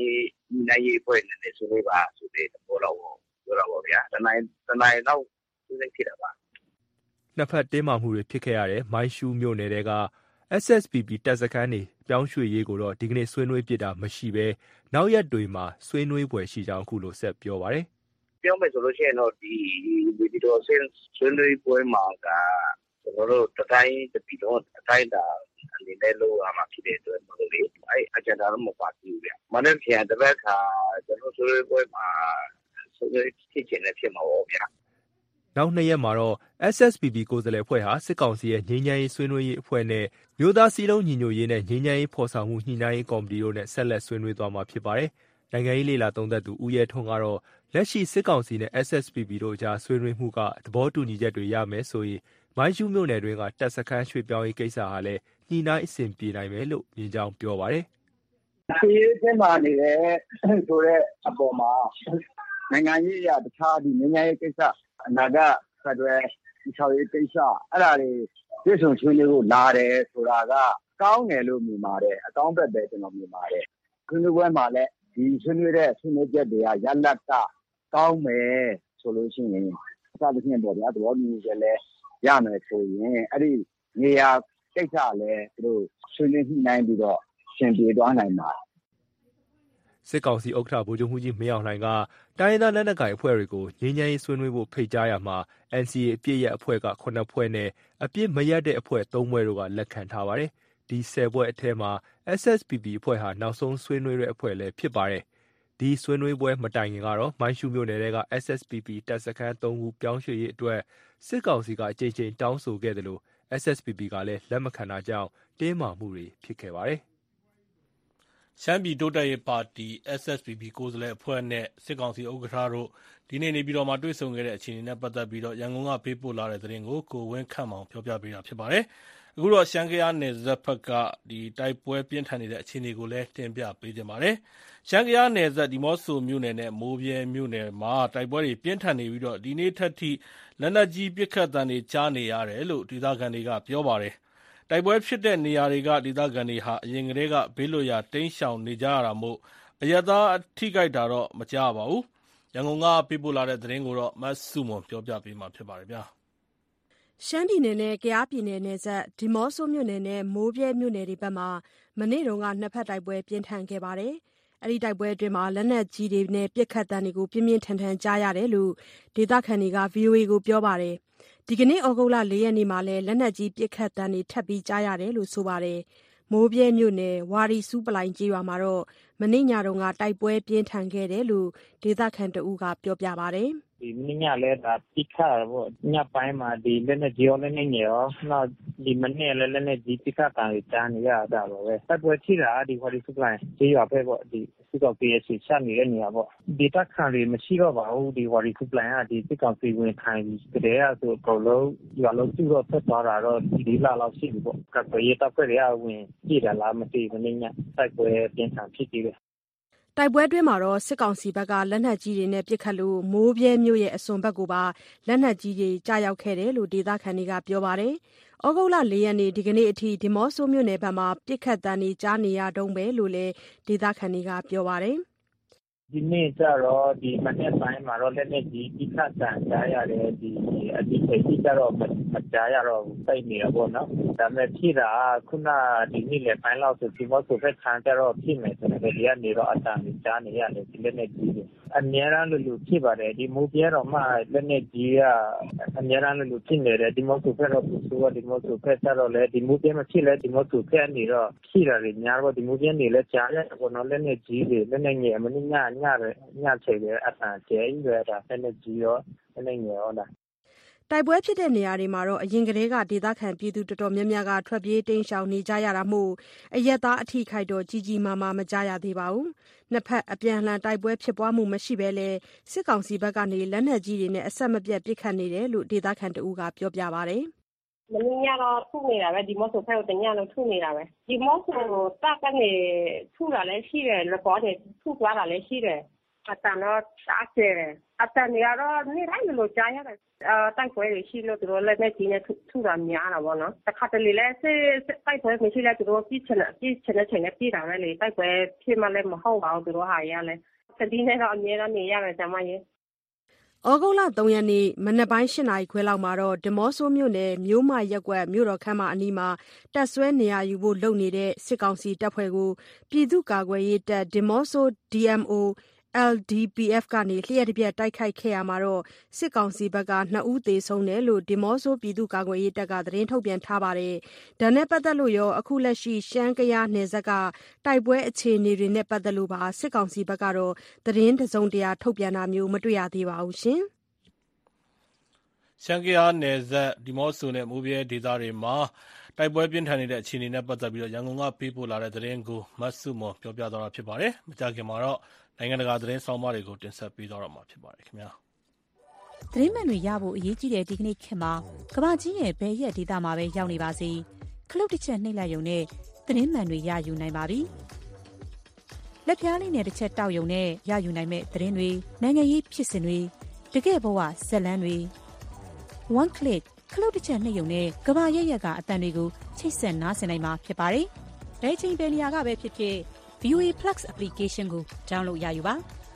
နိုင်ရေးဖွဲ့နေဆွေးနွေးပါဆိုတဲ့ဘောတော့ပြောတော့ဗျာတနိုင်တော့သူစိတ်ဖြစ်တာပါနှစ်ဖက်တင်းမာမှုတွေဖြစ်ခဲ့ရတဲ့မိုင်းရှူးမြို့နယ်တဲက SSPP တပ်စခန်းတွေပြောင်းရွှေ့ရေးကိုတော့ဒီကနေ့ဆွေးနွေးပြတာမရှိဘဲနောက်ရက်တွေမှာဆွေးနွေးပွဲရှိကြောင်းအခုလိုဆက်ပြောပါတယ်ပြောမယ်ဆိုလို့ရှိရင်တော့ဒီတော့ဆင်းဆွေးနွေးပွဲမှာကကျွန်တော်တို့တတိုင်းတပီတော့အတိုင်းတာအနေနဲ့လို့အမှဖြစ်တဲ့အတွက်မလို့လေအဲ့အကြံတော်မပါဘူးဗျမနေ့ကတပတ်ခါကျွန်တော်ဆွေးနွေးပွဲမှာဆွေးနွေးဖြစ်ချင်တဲ့ဖြစ်မှာပေါ့ဗျာနောက်2ရက်မှာတော့ SSPP ကိုယ်စားလှယ်အဖွဲ့ဟာစစ်ကောင်စီရဲ့ငြိမ်းချမ်းရေးဆွေးနွေးရေးအဖွဲ့နဲ့မြို့သားစည်းလုံးညီညွတ်ရေးနဲ့ငြိမ်းချမ်းရေးဖော်ဆောင်မှုညှိနှိုင်းရေးကော်မတီတို့နဲ့ဆက်လက်ဆွေးနွေးသွားမှာဖြစ်ပါတယ်။နိုင်ငံရေးလေလာသုံးသက်သူဦးရဲထွန်းကတော့လက်ရှိစစ်ကောင်စီနဲ့ SSPP တို့ကြားဆွေးနွေးမှုကသဘောတူညီချက်တွေရမယ်ဆိုရင်မိုင်းရှူးမြို့နယ်တွင်းကတပ်စခန်းရွှေ့ပြောင်းရေးကိစ္စဟာလည်းညှိနှိုင်းအဆင်ပြေနိုင်မယ်လို့မြင်ကြောင်းပြောပါတယ်။ဒီအမှာနေတဲ့ဆိုတဲ့အပေါ်မှာနိုင်ငံရေးအရတခြားဒီငြိမ်းချမ်းရေးကိစ္စအနာဂတ်ဖက်ဒရယ်ဒီချော်ရေးကိစ္စအဲ့ဒါတွေပြည်စုံဆွေးနွေးဖို့လာတယ်ဆိုတာကကောင်းတယ်လို့မြင်ပါတယ်အကောင်းဘက်ပဲကျွန်တော်မြင်ပါတယ်ခွင့်ပြုပွဲမှာလည်းဒီဆွေးနွေးတဲ့ဆွေးနွေးချက်တွေကရလတ်ကကောင်းမယ်ဆိုလို့ရှိရင်အစသဖြင့်ပေါ့ဗျာသဘောတူညီချက်လည်းရမယ်ဆိုရင်အဲ့ဒီနေရာကိစ္စလည်းသူတို့ဆွေးနွေးညှိနှိုင်းပြီးတော့ရှင်ပြေသွားနိုင်ပါတယ်စစ်ကောင်စီဥက္ကဋ္ဌဗိုလ်ချုပ်မှူးကြီးမင်းအောင်လှိုင်ကတိုင်းရင်းသားလက်နက်ကိုင်အဖွဲ့တွေကိုငြိမ်းချမ်းရေးဆွေးနွေးဖို့ဖိတ်ကြားရမှာ NCA အပြည့်ရဲ့အဖွဲ့က9ဖွဲ့နဲ့အပြည့်မရက်တဲ့အဖွဲ့3ဖွဲ့တို့ကလက်ခံထားပါတယ်။ဒီ10ဖွဲ့အထက်မှာ SSPP အဖွဲ့ဟာနောက်ဆုံးဆွေးနွေးတဲ့အဖွဲ့လည်းဖြစ်ပါတယ်။ဒီဆွေးနွေးပွဲမတိုင်ခင်ကတော့မိုင်းရှူးမြို့နယ်က SSPP တပ်စခန်း3ခုပြောင်းရွှေ့ရေးအတွက်စစ်ကောင်စီကအကြိမ်ကြိမ်တောင်းဆိုခဲ့တယ်လို့ SSPP ကလည်းလက်မခံတာကြောင့်တင်းမာမှုတွေဖြစ်ခဲ့ပါတယ်ရှမ်းပြည်တိုးတက်ရေးပါတီ SSPP ကိုယ်စားလှယ်အဖွဲ့နဲ့စစ်ကောင်စီဥက္ကဋ္ဌတို့ဒီနေ့နေပြည်တော်မှာတွေ့ဆုံခဲ့တဲ့အခြေအနေနဲ့ပတ်သက်ပြီးရန်ကုန်ကပေးပို့လာတဲ့သတင်းကိုကိုဝင်းခန့်မောင်ပြောပြပေးတာဖြစ်ပါတယ်။အခုတော့ရှမ်းကယားနယ်စပ်ဘက်ကတိုက်ပွဲပြင်းထန်နေတဲ့အခြေအနေကိုလည်းတင်ပြပေးကြပါမယ်။ရှမ်းကယားနယ်စပ်ဒီမော့ဆိုမြို့နယ်နဲ့မိုးဗြဲမြို့နယ်မှာတိုက်ပွဲတွေပြင်းထန်နေပြီးဒီနေ့ထက်ထိလက်နက်ကြီးပစ်ခတ်သံတွေကြားနေရတယ်လို့ဒေသခံတွေကပြောပါတယ်။တိုက်ပွဲဖြစ်တဲ့နေရာတွေကဒေသခံတွေဟာအရင်ကတည်းကဘေးလွတ်ရာတိမ်းရှောင်နေကြရတာမို့အရပ်သားအထိခိုက်တာတော့မကြားပါဘူး။ရန်ကုန်ကပေးပို့လာတဲ့သတင်းကိုမဆုမွန်ပြောပြပေးမှာဖြစ်ပါတယ်။ရှမ်းပြည်နယ်နဲ့ကယားပြည်နယ်နယ်စပ်ဒီမော့ဆိုမြို့နယ်နဲ့မိုးဗြဲမြို့နယ်တွေဘက်မှာမနေ့တုန်းကနှစ်ဖက်တိုက်ပွဲပြင်းထန်ခဲ့ပါတယ်။အဲဒီတိုက်ပွဲအတွင်းလက်နက်ကြီးတွေနဲ့ပစ်ခတ်သံတွေကိုပြင်းပြင်းထန်ထန်ကြားရတယ်လို့ဒေသခံတွေက VOA ကိုပြောပါတယ်။ဒီကနေ့ဩဂုတ်လ4ရက်နေ့မှာလည်းလက်နက်ကြီးပစ်ခတ်သံတွေထပ်ပြီးကြားရတယ်လို့ဆိုပါတယ်။မိုးဗြဲမြို့နယ်ဝါရီစူးပလိုင်ကျေးရွာမှာတော့မနေ့ညတုန်းကတိုက်ပွဲပြင်းထန်ခဲ့တယ်လို့ဒေသခံတဦးကပြောပြပါတယ်။ဒီမင်းညလည်းဒါပိခါပေါ့ညပိုင်းမှာဒီလက်နဲ့ကြီးရောလက်နဲ့ငယ်ရောနောက်ဒီမနေ့လည်းလက်နဲ့ကြီးပိခါတန်ကြီးကြားနေရတာပါပဲတိုက်ပွဲရှိတာဒီဟော်ဒီစုပလိုင်းကျေးရွာဖက်ပေါ့ဒီစစ်ကောင်စီရဲ့ဆီချနေတဲ့နေရာပေါ့ဒေသခံတွေမရှိတော့ပါဘူးဒီဟော်ဒီစုပလိုင်းကဒီစစ်ကောင်စီဝင်ထိုင်ပြီးတည်းကဆိုအကုန်လုံးရွာလုံးစုတော့ဖက်သွားတာတော့ဒီလလောက်ရှိပြီပေါ့ကပ်ပွဲတပ်ဖွဲ့တွေကဝင်ကြည့်တယ်လားမသိဘူးမင်းညတိုက်ပွဲပြင်းထန်ဖြစ်ပြီးတယ်တိုက်ပွဲအတွင်းစစ်ကောင်စီဘက်ကလက်နက်ကြီးတွေနဲ့ပစ်ခတ်လို့မိုးဗြဲမြို့ရဲ့အစွန်ဘက်ကိုပါလက်နက်ကြီးတွေကျရောက်ခဲ့တယ်လို့ဒေသခံတွေကပြောပါတယ်။ဩဂုတ်လ4ရက်နေ့ဒီကနေ့အထိဒီမော့ဆိုမြို့နယ်ဘက်မှာပစ်ခတ်သံတွေကြားနေရတုန်းပဲလို့လည်းဒေသခံတွေကပြောပါတယ်။ဒီနေ့ကျတော့ဒီမနေ့ပိုင်းမှာတော့လက်နဲ့ကြီးပိခတ်တန်ကြားရတယ်ဒီအဒီစိတ်ကြီးကျတော့မကြားရတော့စိတ်နေရပေါ့နော်ဒါပေမဲ့ဖြစ်တာခုနဒီနေ့လည်းပိုင်းလောက်ဆိုဒီမော့ဆိုဖက်ခန်းကျတော့ဖြစ်မယ်ဆိုတော့ဒီကနေတော့အတန်ကြားနေရတယ်ဒီလက်နဲ့ကြီးအများအားလို့ဖြစ်ပါတယ်ဒီမူပြဲတော့မှလက်နဲ့ကြီးကအများအားလို့ဖြစ်နေတယ်ဒီမော့ဆိုဖက်တော့ဆိုတော့ဒီမော့ဆိုဖက်ကျတော့လေဒီမူပြဲမဖြစ်လဲဒီမော့ဆိုဖက်နေတော့ဖြစ်တာတွေများတော့ဒီမူပြဲနေလဲကြားရတယ်ပေါ့နော်လက်နဲ့ကြီးတွေလက်နဲ့ငယ်မင်းညချိန်ပဲအတန်ကျဲကြီးပဲဒါလက်နဲ့ကြီးရောလက်နဲ့ငယ်ရောလားတိုက်ပွဲဖြစ်တဲ့နေရာတွေမှာအရင်ကတည်းကဒေသခံပြည်သူတော်တော်များများကထွက်ပြေးတိမ်းရှောင်နေကြရတာမို့အရပ်သားအထိခိုက်တော့ကြီးကြီးမားမားမကြားရသေးပါဘူး။နှစ်ဖက်အပြန်အလှန်တိုက်ပွဲဖြစ်ပွားမှုမရှိဘဲလဲစစ်ကောင်စီဘက်ကနေလက်နက်ကြီးတွေနဲ့အဆက်မပြတ်ပစ်ခတ်နေတယ်လို့ဒေသခံတဦးကပြောပြပါတယ်။မင်းညတော့ထုနေတာပဲဒီမော့ဆိုဖက်ကိုတညလုံးထုနေတာပဲဒီမော့ဆိုတပ်ကနေထုတာလည်းရှိတယ်လက်ပေါ်တွေထုသွားတာလည်းရှိတယ်အတန်တော့စားကျတယ်အတန်တွေကတော့နေ့တိုင်းလိုကြားရတယ်တိုက်ပွဲတွေရှိလို့သူတို့လည်းနဲ့ကြီးနဲ့ထူတာများတာပေါ့နော်တခါတလေလဲစစ်တိုက်ပွဲမရှိလဲသူတို့ပြစ်ချင်တဲ့ချိန်နဲ့ပြတာပဲလေတိုက်ပွဲဖြစ်မှလည်းမဟုတ်ပါဘူးသူတို့ဟာရလဲတတိနဲ့တော့အမြဲတမ်းနေရတယ်ကျမရဲ့ဩဂုတ်လ 3 ရက်နေ့မနက်ပိုင်း 8 နာရီခွဲလောက်မှာတော့ဒီမော့ဆိုမြို့နယ်မြို့မရပ်ကွက်မြို့တော်ခမ်းမအနီးမှာတပ်စွဲနေရာယူဖို့လုပ်နေတဲ့စစ်ကောင်စီတပ်ဖွဲ့ကိုပြည်သူ့ကာကွယ်ရေးတပ်ဒီမော့ဆို DMO LDPF ကနေလျှက်တစ်ပြက်တိုက်ခိုက်ခဲ့ရမှာတော့စစ်ကောင်စီဘက်က2 ဦးသေဆုံးတယ်လို့ဒီမော့ဆိုပြည်သူ့ကာကွယ်ရေးတပ်ကသတင်းထုတ်ပြန်ထားပါတယ်။ဒါနဲ့ပတ်သက်လို့ရောအခုလက်ရှိရှမ်းကယားနယ်စပ်ကတိုက်ပွဲအခြေအနေတွေနဲ့ပတ်သက်လို့ပါစစ်ကောင်စီဘက်ကတော့သတင်းတစုံတရာထုတ်ပြန်တာမျိုးမတွေ့ရသေးပါဘူးရှင်။ရှမ်းကယားနယ်စပ်ဒီမော့ဆိုနဲ့မိုးဗြဲဒေသတွေမှာတိုက်ပွဲပြင်းထန်နေတဲ့အခြေအနေနဲ့ပတ်သက်ပြီးရန်ကုန်ကပေးပို့လာတဲ့သတင်းကိုမတ်စုမော်ပြောပြသွားတာဖြစ်ပါတယ်။မကြာခင်မှာတော့နိုင်ငံတကာသတင်းဆောင်မတွေကိုတင်ဆက်ပေးသွားတော့မှာဖြစ်ပါတယ်ခင်ဗျာ။သတင်းမှန်တွေရဖို့အရေးကြီးတဲ့ဒီကနေ့ခေတ်မှာကမ္ဘာကြီးရဲ့ဘယ်ရက်ဒေသမှာပဲရောက်နေပါစေခလုတ်တစ်ချက်နှိပ်လိုက်ရုံနဲ့သတင်းမှန်တွေရယူနိုင်ပါပြီ။လက်ပြားလေးနဲ့တစ်ချက်တောက်ရုံနဲ့ရယူနိုင်မဲ့သတင်းတွေနိုင်ငံရေးဖြစ်စဉ်တွေတကယ်ဘဝဇက်လန်းတွေ one click ခလုတ်တစ်ချက်နှိပ်ရုံနဲ့ကမ္ဘာရဲ့ရက်ကအတန်တွေကိုချိတ်ဆက်နားဆင်နိုင်မှာဖြစ်ပါတယ်။ဘယ်ချိန်ဘယ်နေရာကပဲဖြစ်ဖြစ်VOA Plus application ကို download ရယူပါ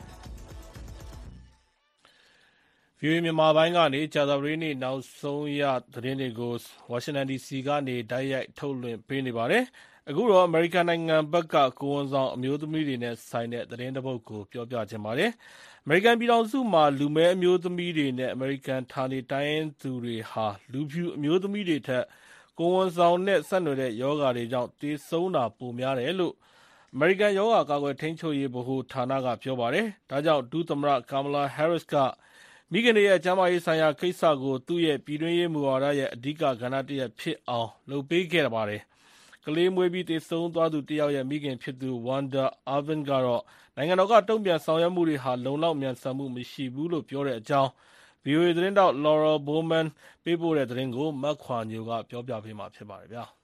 VOA မြန်မာပိုင်းကနေကြာသပတေးနေ့နောက်ဆုံးရသတင်းတွေကို Washington DC ကနေတိုက်ရိုက်ထုတ်လွှင့်ပေးနေပါတယ်။အခုတော့ American နိုင်ငံဘက်ကကိုဝန်ဆောင်အမျိုးသမီးတွေနဲ့ဆိုင်တဲ့သတင်းတစ်ပုဒ်ကိုပြောပြချင်ပါတယ်။ American ပြည်ထောင်စုမှာလူမည်းအမျိုးသမီးတွေနဲ့ American ဌာနေတိုင်းရင်းသူတွေဟာလူဖြူအမျိုးသမီးတွေထက်ကိုဝန်ဆောင်နဲ့ဆက်နွယ်တဲ့ရောဂါတွေကြောင့်သေဆုံးတာပိုများတယ်လို့အမေရိကန်ရောဂါကာကွယ်ထိန်းချုပ်ရေးဗဟိုဌာနကပြောပါတယ်။ဒါကြောင့်ဒုသမ္မတ Kamala Harris ကမိခင်တွေရဲ့ကျန်းမာရေးဆိုင်ရာကိစ္စကိုသူ့ရဲ့ပြည်တွင်းရေးမူဝါဒရဲ့အဓိကကဏ္ဍတစ်ရပ်ဖြစ်အောင်လုပ်ပေးခဲ့ပါတယ်။ကလေးမွေးပြီးသေဆုံးသွားသူတစ်ယောက်ရဲ့မိခင်ဖြစ်သူ Wanda Irvin ကတော့နိုင်ငံတော်ကတုံ့ပြန်ဆောင်ရွက်မှုတွေဟာလုံလောက်မြန်ဆန်မှုမရှိဘူးလို့ပြောတဲ့အကြောင်း VOA သတင်းတောက် Laura Bowman ပေးပို့တဲ့သတင်းကိုမခွာညိုကပြောပြပေးမှာဖြစ်ပါတယ်ဗျာ။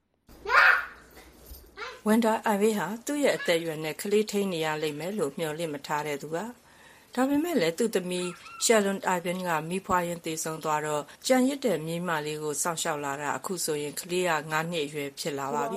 Wanda Irvin ဟာသူ့ရဲ့အသက်အရွယ်နဲ့ကလေးထိန်းနေရလိမ့်မယ်လို့မျှော်လင့်မထားတဲ့သူပါ။ဒါပေမဲ့လည်းသူ့သမီး Sharon Irvin ကမိဖွားရင်းသေဆုံးသွားတော့ကြံရစ်တဲ့မြေးမလေးကိုစောင့်ရှောက်လာတာအခုဆိုရင်ကလေးက9 နှစ်အရွယ်ဖြစ်လာပါပြီ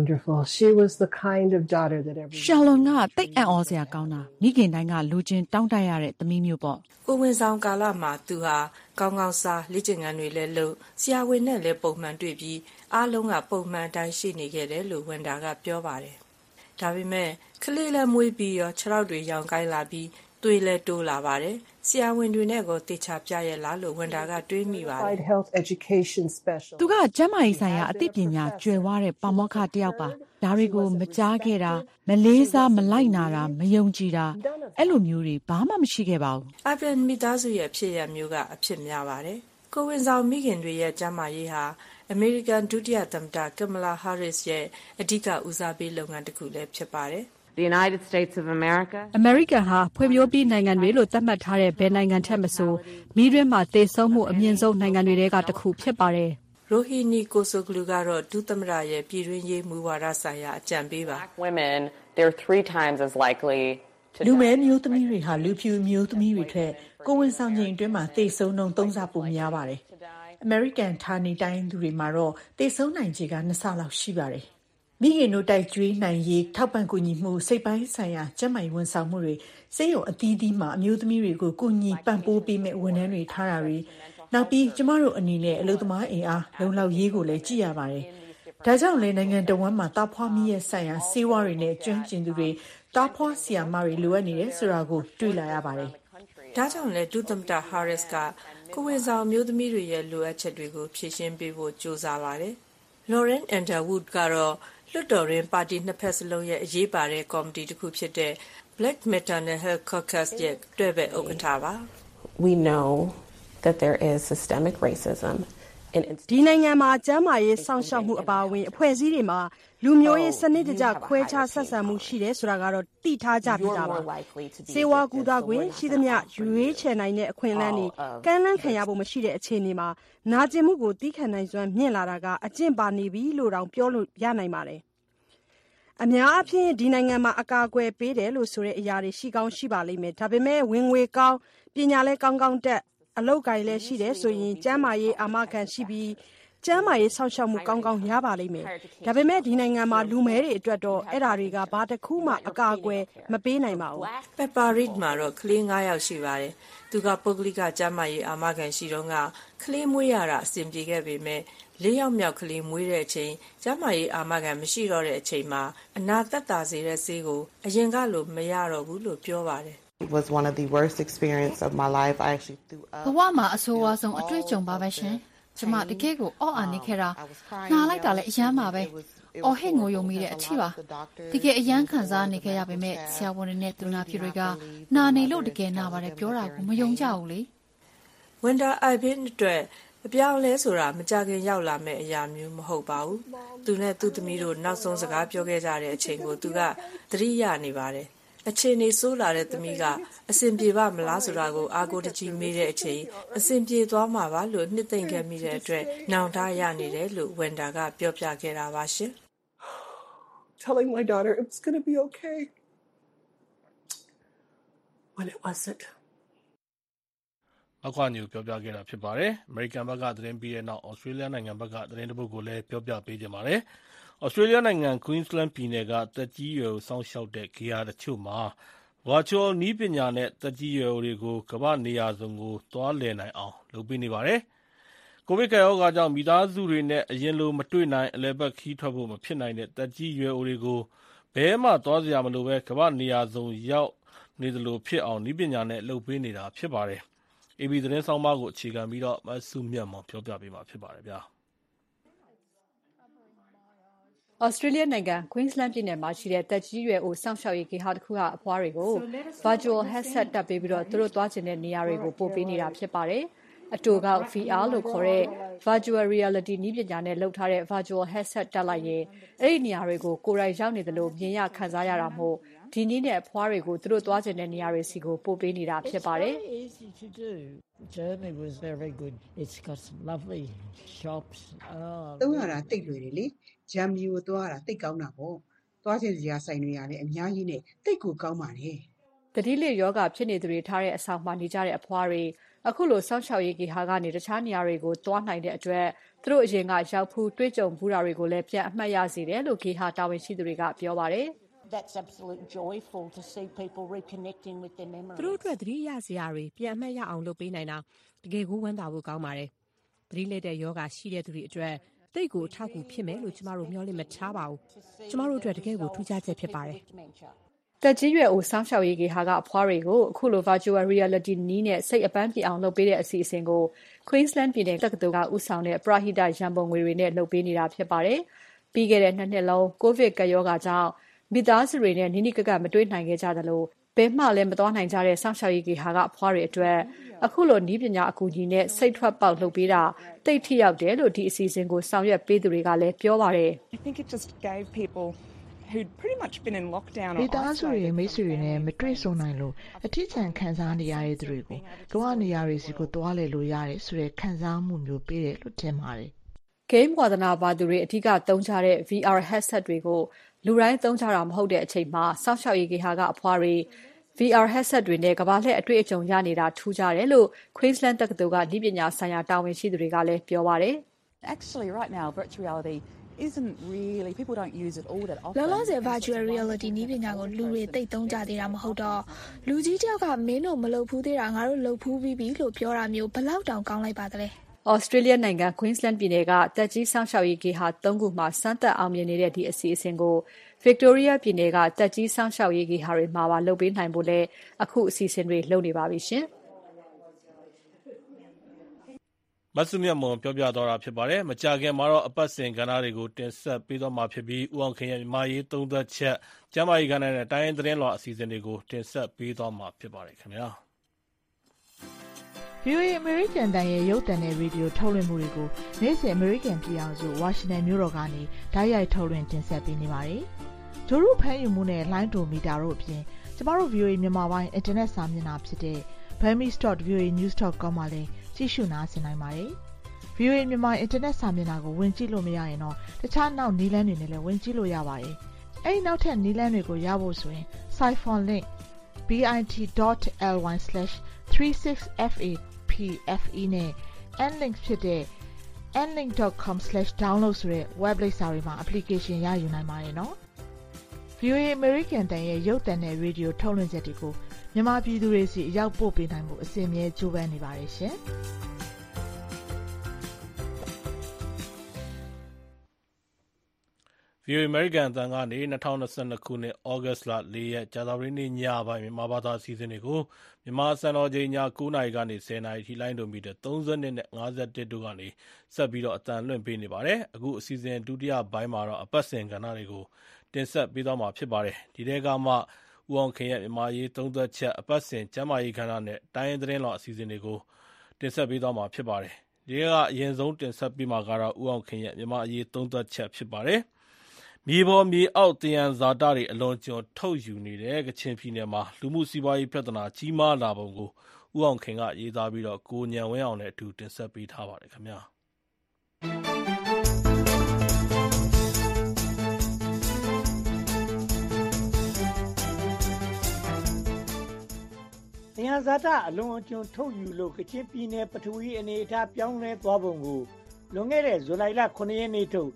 ။ Sharon ကတိတ်အံ့ဩစရာကောင်းတာမိခင်တိုင်းကလူချင်းတောင်းတရတဲ့သမီးမျိုးပေါ့။ကိုဝင်ဆောင်ကာလမှာသူဟာကောင်းကောင်းစားလေ့ကျင့်ခန်းတွေလည်းလုပ်ဆရာဝန်နဲ့လည်းပုံမှန်တွေ့ပြီးအားလုံးကပုံမှန်တိုင်းရှိနေခဲ့တယ်လို့ဝန်တာကပြောပါတယ်။ဒါပေမဲ့ကလေးလည်းမွေးပြီးရောခြေထောက်တွေရောင်ကိုင်းလာပြီးသွေးလည်းတိုးလာပါတယ်။ဆရာဝန်တွေနဲ့ကိုတေချာပြရဲ့လားလို့ဝန်တာကတွေးမိပါတယ်။သူကကျန်းမာရေးဆိုင်ရာအသိပညာကျွယ်ဝတဲ့ပါမောက္ခတစ်ယောက်ပါ။ဒါတွေကိုမကြားခဲ့တာမလေးစားမလိုက်နာတာမယုံကြည်တာအဲ့လိုမျိုးတွေဘာမှမရှိခဲ့ပါဘူး။ Irvin မိသားစုရဲ့ဖြစ်ရမျိုးကအဖြစ်များပါတယ်။ကိုဝင်ဆောင်မိခင်တွေရဲ့ကျန်းမာရေးဟာအမေရိကန်ဒုတိယသမ္မတ Kamala Harris ရဲ့အဓိကဦးစားပေးလုပ်ငန်းတစ်ခုလည်းဖြစ်ပါတယ်။ The United States of America အမေရိကန်ဟာဖွံ့ဖြိုးပြီးနိုင်ငံတွေလို့သတ်မှတ်ထားတဲ့ဘယ်နိုင်ငံထက်မဆိုမိတွင်းမှာသေဆုံးမှုအမြင့်ဆုံးနိုင်ငံတွေကတစ်ခုဖြစ်ပါတယ်။ Rohini Kosoglu ကတော့ဒုသမ္မတရဲ့ပြည်တွင်းရေးမူဝါဒဆိုင်ရာအကြံပေးပါ Women they're 3 times as likely လူမဲမျိုးသမီးတွေဟာလူဖြူမျိုးသမီးတွေထက်ကိုဝန်ဆောင်ချိန်အတွင်းမှာသေဆုံးနှုန်း3 ဆပိုများပါတယ်။ American ဌာနေတိုင်းသူတွေမှာတော့သေဆုံးနိုင်ခြေက2 ဆလောက်ရှိပါတယ်။မိခင်တို့တိုက်ကျွေးနိုင်ရေးထောက်ပံ့ကူညီမှုစိတ်ပိုင်းဆိုင်ရာကျန်းမာရေးဝန်ဆောင်မှုတွေစေယုံအသီးသီးမှာအမျိုးသမီးတွေကိုကူညီပံ့ပိုးပေးမဲ့ဝန်ထမ်းတွေထားတာတွေနောက်ပြီးကျမတို့အနေနဲ့အလုပ်သမားအင်အားလုံလောက်ရေးကိုလည်းကြည့်ရပါတယ်။ဒါကြောင့်လည်းနိုင်ငံတော်ဝန်မှာတာဖွားမိရဲ့ဆိုင်ရာစေဝါတွေနဲ့ကျွမ်းကျင်သူတွေတာဖွားဆီယာမတွေလိုအပ်နေတယ်ဆိုတာကိုတွေ့လာရပါတယ်။ဒါကြောင့်လည်းဒုသမ္မတ Harris ကကိုဝင်ဆောင်မျိုးသမီးတွေရဲ့လိုအပ်ချက်တွေကိုဖြည့်ရှင်းပေးဖို့ကြိုးစားပါတယ်။ Lauren Underwood ကတော့လွှတ်တော်ရင်းပါတီနှစ်ဖက်စလုံးရဲ့အရေးပါတဲ့ကော်မတီတစ်ခုဖြစ်တဲ့ Black Maternal Health Caucus ရဲ့တွဲဘက်ဥက္ကဋ္ဌပါ We know that there is systemic racism ဒီနိုင်ငံမှာကျန်းမာရေးစောင့်ရှောက်မှုအပါအဝင်အဖွဲ့အစည်းတွေမှာလူမျိုးရေးစနစ်တကျခွဲခြားဆက်ဆံမှုရှိတယ်ဆိုတာကတော့သိထားကြပြီးသားပါ။စေဝါကူတာခွင့်ရှိသမျှရွေးချယ်နိုင်တဲ့အခွင့်အလမ်းတွေကမ်းလှမ်းခံရဖို့မရှိတဲ့အခြေအနေမှာနာကျင်မှုကိုတီးခံနိုင်စွမ်းမြင့်လာတာကအကျင့်ပါနေပြီလို့တောင်ပြောလို့ရနိုင်ပါတယ်။အများအားဖြင့်ဒီနိုင်ငံမှာအကာအကွယ်ပေးတယ်လို့ဆိုတဲ့အရာတွေရှိကောင်းရှိပါလိမ့်မယ်ဒါပေမဲ့ဝင်ငွေကောင်းပညာလည်းကောင်းကောင်းတက်အလုပ်ကိုင်လည်းရှိတယ်ဆိုရင်ကျန်းမာရေးအာမခံရှိပြီးကျန်းမာရေးစောင့်ရှောက်မှုကောင်းကောင်းရပါလိမ့်မယ်ဒါပေမဲ့ဒီနိုင်ငံမှာလူမဲတွေအတွက်တော့အဲ့ဒါတွေကဘာတစ်ခုမှအကာအကွယ်မပေးနိုင်ပါဘူး Pepper Reed မှာတော့ကလေး9ယောက်ရှိပါတယ်သူကပုဂ္ဂလိကကျန်းမာရေးအာမခံရှိတော့ကကလေးမွေးရတာအဆင်ပြေခဲ့ပေမဲ့4ယောက်မြောက်ကလေးမွေးတဲ့အချိန်ကျန်းမာရေးအာမခံမရှိတော့တဲ့အချိန်မှာအနာသက်သာစေတဲ့ဆေးကိုအရင်ကလိုမရတော့ဘူးလို့ပြောပါတယ် It was one of the worst experiences of my life. I actually threw up. ဘဝမှာအဆိုးဝါးဆုံးအတွေ့အကြုံပါပဲရှင်။ကျမတကယ်ကိုအော့အာနေခဲ့တာ။ငါလိုက်တာလည်းအယမ်းပါပဲ။အော်ဟစ်ငိုယုံမိတဲ့အထီးပါ။တကယ်အယမ်းခံစားနေခဲ့ရပေမဲ့ဆရာဝန်တွေနဲ့သူနာပြုတွေကနာနေလို့တကယ်နာပါတယ်ပြောတာကိုမယုံကြဘူးလေ။ Wanda Ibin အတွက်အပြောင်းလဲဆိုတာမကြခင်ရောက်လာမဲ့အရာမျိုးမဟုတ်ပါဘူး။သူနဲ့သူ့သမီးတို့နောက်ဆုံးစကားပြောခဲ့ကြတဲ့အချိန်ကိုသူကသတိရနေပါတယ်။အခြေအနေဆိုးလာတဲ့သမီးကအဆင်ပြေပါမလားဆိုတာကိုအာကိုတကြီးမေးတဲ့အချိန်အဆင်ပြေသွားမှာပါလို့နှစ်သိမ့်ခဲ့မိတဲ့အတွက်နောင်တရနေတယ်လို့ Wanda ကပြောပြခဲ့တာပါရှင် Telling my daughter it was going to be okay when it wasn't. အကွာညူပြောပြခဲ့တာဖြစ်ပါတယ်။ American ဘက်ကသတင်းပြီးတဲ့နောက် Australia နိုင်ငံဘက်ကသတင်းတစ်ပုဒ်ကိုလည်းပြောပြပေးကြပါတယ်။ Australia နိုင်ငံ Queensland ပြည်နယ်ကသက်ကြီးရွယ်စောင့်ရှောက်တဲ့ဂေဟာတချို့မှာ Virtual နည်းပညာနဲ့သက်ကြီးရွယ်တွေကိုကမ္ဘာနေရာစုံကိုသွားလည်နိုင်အောင်လုပ်ပေးနေပါတယ်။ ကိုဗစ်ကပ်ရောဂါကြောင့်မိသားစုတွေနဲ့အရင်လိုမတွေ့နိုင်အလည်ပတ်ခီးထွက်ဖို့မဖြစ်နိုင်တဲ့သက်ကြီးရွယ်တွေကိုဘယ်မှသွားစရာမလိုဘဲကမ္ဘာနေရာစုံရောက်နေသလိုဖြစ်အောင်နည်းပညာနဲ့လုပ်ပေးနေတာဖြစ်ပါတယ်။ AB သတင်းဆောင်မကိုအခြေခံပြီးတော့မဆုမြတ်မောင်ပြောပြပေးမှာဖြစ်ပါတယ်ဗျာ။ Australia နိုင်ငံ Queensland ပြည်နယ်မှာရှိတဲ့တက်ကြီးရွယ်အိုစောင့်ရှောက်ရေးဂေဟာတစ်ခုကအဖွားတွေကို Virtual headset တပ်ပေးပြီးတော့သူတို့သွားကျင်တဲ့နေရာတွေကိုပို့ပေးနေတာဖြစ်ပါတယ်။အတူက VR လို့ခေါ်တဲ့ Virtual Reality နည်းပညာနဲ့လုပ်ထားတဲ့ Virtual headset တပ်လိုက်ရင်အဲ့ဒီနေရာတွေကိုကိုယ်တိုင်ရောက်နေသလိုမြင်ရခံစားရတာမို့ဒီနည်းနဲ့အဖွားတွေကိုသူတို့သွားကျင်တဲ့နေရာတွေစီကိုပို့ပေးနေတာဖြစ်ပါတယ်။ The journey was very good. It's got some lovely shops. သုံးရတာတိတ်လွယ်တယ်လေဂျမ်မီကိုသွားတာတိတ်ကောင်းတာပေါ့သွားချင်စရာဆိုင်တွေရတယ်အများကြီးနဲ့တိတ်ကိုကောင်းပါတယ်တတိလယောဂဖြစ်နေသူတွေထားတဲ့အဆောင်မှာနေကြတဲ့အဖွားတွေအခုလိုစောင့်ရှောက်ရေးဂေဟာကနေတခြားနေရာတွေကိုသွားနိုင်တဲ့အတွက်သူတို့အရင်ကရောက်ဖူးတွေ့ကြုံဘူးတာတွေကိုလည်းပြန်အမှတ်ရစေတယ်လို့ဂေဟာတာဝန်ရှိသူတွေကပြောပါတယ် That's absolutely joyful to see people reconnecting with their memories. သူတို့အတွက်သတိရစရာတွေပြန်အမှတ်ရအောင်လုပ်ပေးနိုင်တာတကယ်ကိုဝမ်းသာဖို့ကောင်းပါတယ်။သတိလက်တဲ့ယောဂရှိတဲ့သူတွေအတွက်တိတ်ကိုအထောက်အကူဖြစ်မယ်လို့ကျမတို့မျှော်လင့်မထားပါဘူး။ကျမတို့အတွက်တကယ်ကိုထူးခြားချက်ဖြစ်ပါတယ်။တက်ကြီးရွယ်အိုစောင့်ရှောက်ရေးဂေဟာကအဖွားတွေကိုအခုလို Virtual Reality နည်းနဲ့စိတ်အပန်းပြေအောင်လုပ်ပေးတဲ့အစီအစဉ်ကို Queensland ပြည်နယ်တက္ကသိုလ်ကဦးဆောင်တဲ့ပရဟိတရန်ပုံငွေတွေနဲ့လုပ်ပေးနေတာဖြစ်ပါတယ်။ပြီးခဲ့တဲ့2နှစ်လုံးကိုဗစ်ကပ်ရောဂါကြောင့်မိသားစုတွေနဲ့နိနိကကမတွေ့နိုင်ခဲ့ကြသလိုဘယ်မှလည်းမသွားနိုင်ကြတဲ့စောင့်ရှောက်ရေးဂေဟာကအဖွားတွေအတွက်အခုလိုနည်းပညာအကူအညီနဲ့စိတ်ထွက်ပေါက်လုပ်ပေးတာတိတ်ထိရောက်တယ်လို့ဒီအစီအစဉ်ကိုဆောင်ရွက်ပေးသူတွေကလည်းပြောပါတယ် I think it just gave people who'd pretty much been in lockdown or မိသားစုတွေမိတ်ဆွေတွေနဲ့မတွေ့ဆုံနိုင်လို့အထီးကျန်ခံစားနေရတဲ့သူတွေကိုကမ္ဘာနေရာတွေစီကိုသွားလည်လို့ရတယ်ဆိုတဲ့ခံစားမှုမျိုးပေးတယ်လို့ထင်ပါတယ်။ Game ဝါသနာပါသူတွေအထူးကသုံးကြတဲ့ VR headset တွေကိုလူတိုင်းသုံးကြတာမဟုတ်တဲ့အချိန်မှာစောင့်ရှောက်ရေးဂေဟာကအဖွားတွေ VR headset တွေနဲ့ကမ္ဘာလှည့်အတွေ့အကြုံရနေတာထူးခြားတယ်လို့ Queensland တက္ကသိုလ်ကနည်းပညာဆိုင်ရာတာဝန်ရှိသူတွေကလည်းပြောပါတယ်။ Actually right now virtual reality isn't really people don't use it all that often. လောလောဆယ် virtual reality နည်းပညာကိုလူတွေသိသုံးကြသေးတာမဟုတ်တော့လူကြီးတယောက်ကမင်းတို့မလုပ်ဘူးသေးတာငါတို့လုပ်ဘူးပြီးပြီလို့ပြောတာမျိုးဘယ်လောက်တောင်ကောင်းလိုက်ပါသလဲ။ Australia နိုင်ငံ Queensland ပြည်နယ်ကတက်ကြီးစောင့်ရှောက်ရေးဂေဟာ3ခုမှာစမ်းသပ်အောင်မြင်နေတဲ့ဒီအစီအစဉ်ကို Victoria ပြည်နယ်ကတက်ကြီးစောင့်ရှောက်ရေးဂေဟာတွေမှာပါလုပ်ပေးနိုင်ဖို့လဲအခုအစီအစဉ်တွေလုပ်နေပါပြီရှင်မဆုမြတ်မွန်ပြောပြသွားတာဖြစ်ပါတယ်။မကြာခင်မှာတော့အပတ်စဉ်ကဏ္ဍတွေကိုတင်ဆက်ပေးသွားမှာဖြစ်ပြီးဦးအောင်ခင်ရဲ့မြန်မာရေးသုံးသက်ချက်ကျမ်းမာရေးကဏ္ဍနဲ့တိုင်းရင်းသတင်းလွှာအစီအစဉ်တွေကိုတင်ဆက်ပေးသွားမှာဖြစ်ပါတယ်ခင်ဗျာ။ VOA American တန်ရဲ့ရုပ်သံနဲ့ရေဒီယိုထုတ်လွှင့်မှုတွေကိုနေ့စဉ် American ပြည်အောင်စုဝါရှင်တန်မြို့တော်ကနေဓာတ်ရိုက်ထုတ်လွှင့်တင်ဆက်ပေးနေပါတယ်။ဂျိုရုဖမ်းယူမှုနဲ့လိုင်းဒိုမီတာတို့အပြင်ကျမတို့ VOA မြန်မာပိုင်းအင်တာနက်စာမျက်နှာဖြစ်တဲ့ burmese.voanews.com မှာလည်းကြည့်ရှုနားဆင်နိုင်ပါတယ်။ VOA မြန်မာအင်တာနက်စာမျက်နှာကိုဝင်ကြည့်လို့မရရင်တော့တခြားနောက်နည်းလမ်းတွေနဲ့လည်းဝင်ကြည့်လို့ရပါတယ်။အဲ့ဒီနောက်ထပ်နည်းလမ်းတွေကိုရဖို့ဆိုရင် Siphon link bit.ly/36fapfe နဲ့ nlink ဖြစ်တဲ့ nlink.com/download ဆိုတဲ့ web လိပ်စာတွေမှာ application ရယူနိုင်ပါတယ်နော် VOA American တန်ရဲ့ရုပ်သံနဲ့ရေဒီယိုထုတ်လွှင့်ချက်တွေကိုမြန်မာပြည်သူတွေစီအရောက်ပို့ပေးနိုင်ဖို့အစဉ်အမြဲကြိုးပမ်းနေပါတယ်ရှင် VOA American အသံကနေ2022ခုနှစ်ဩဂတ်စ်လ4ရက်ကြာသပတေးနေ့ညပိုင်းမြန်မာဘာသာအစီအစဉ်တွေကိုမြန်မာစံတော်ချိန်ည9:00နာရီကနေ10:00နာရီထိလိုင်းဒိုမီတာ30နဲ့51တို့ကနေဆက်ပြီးတော့အသံလွှင့်ပေးနေပါတယ်။အခုအစီအစဉ်ဒုတိယပိုင်းမှာတော့အပတ်စဉ်ကဏ္ဍတွေကိုတင်ဆက်ပေးသွားမှာဖြစ်ပါတယ်။ဒီထဲကမှဦးအောင်ခင်ရဲ့မြန်မာရေးသုံးသပ်ချက်အပတ်စဉ်ကျမ်းမာရေးကဏ္ဍနဲ့တိုင်းရင်းသတင်းတော်အစီအစဉ်တွေကိုတင်ဆက်ပေးသွားမှာဖြစ်ပါတယ်။ဒီကအရင်ဆုံးတင်ဆက်ပေးမှာကတော့ဦးအောင်ခင်ရဲ့မြန်မာရေးသုံးသပ်ချက်ဖြစ်ပါတယ်။မြေပေါ်မြေအောက်သယံဇာတတွေအလွန်ကျွံထုတ်ယူနေတဲ့ကချင်ပြည်နယ်မှာလူမှုစီးပွားရေးပြဿနာကြီးမားလာပုံကိုဦးအောင်ခင်ကရေးသားပြီးတော့ကိုဉာဏ်ဝင်းအောင်နဲ့အတူတင်ဆက်ပေးထားပါတယ်ခင်ဗျာသယံဇာတအလွန်အကျွံထုတ်ယူလို့ကချင်ပြည်နယ်ပထဝီအနေအထားပြောင်းလဲသွားပုံကိုလွန်ခဲ့တဲ့ဇူလိုင်လ9ရက်နေ့ထုတ်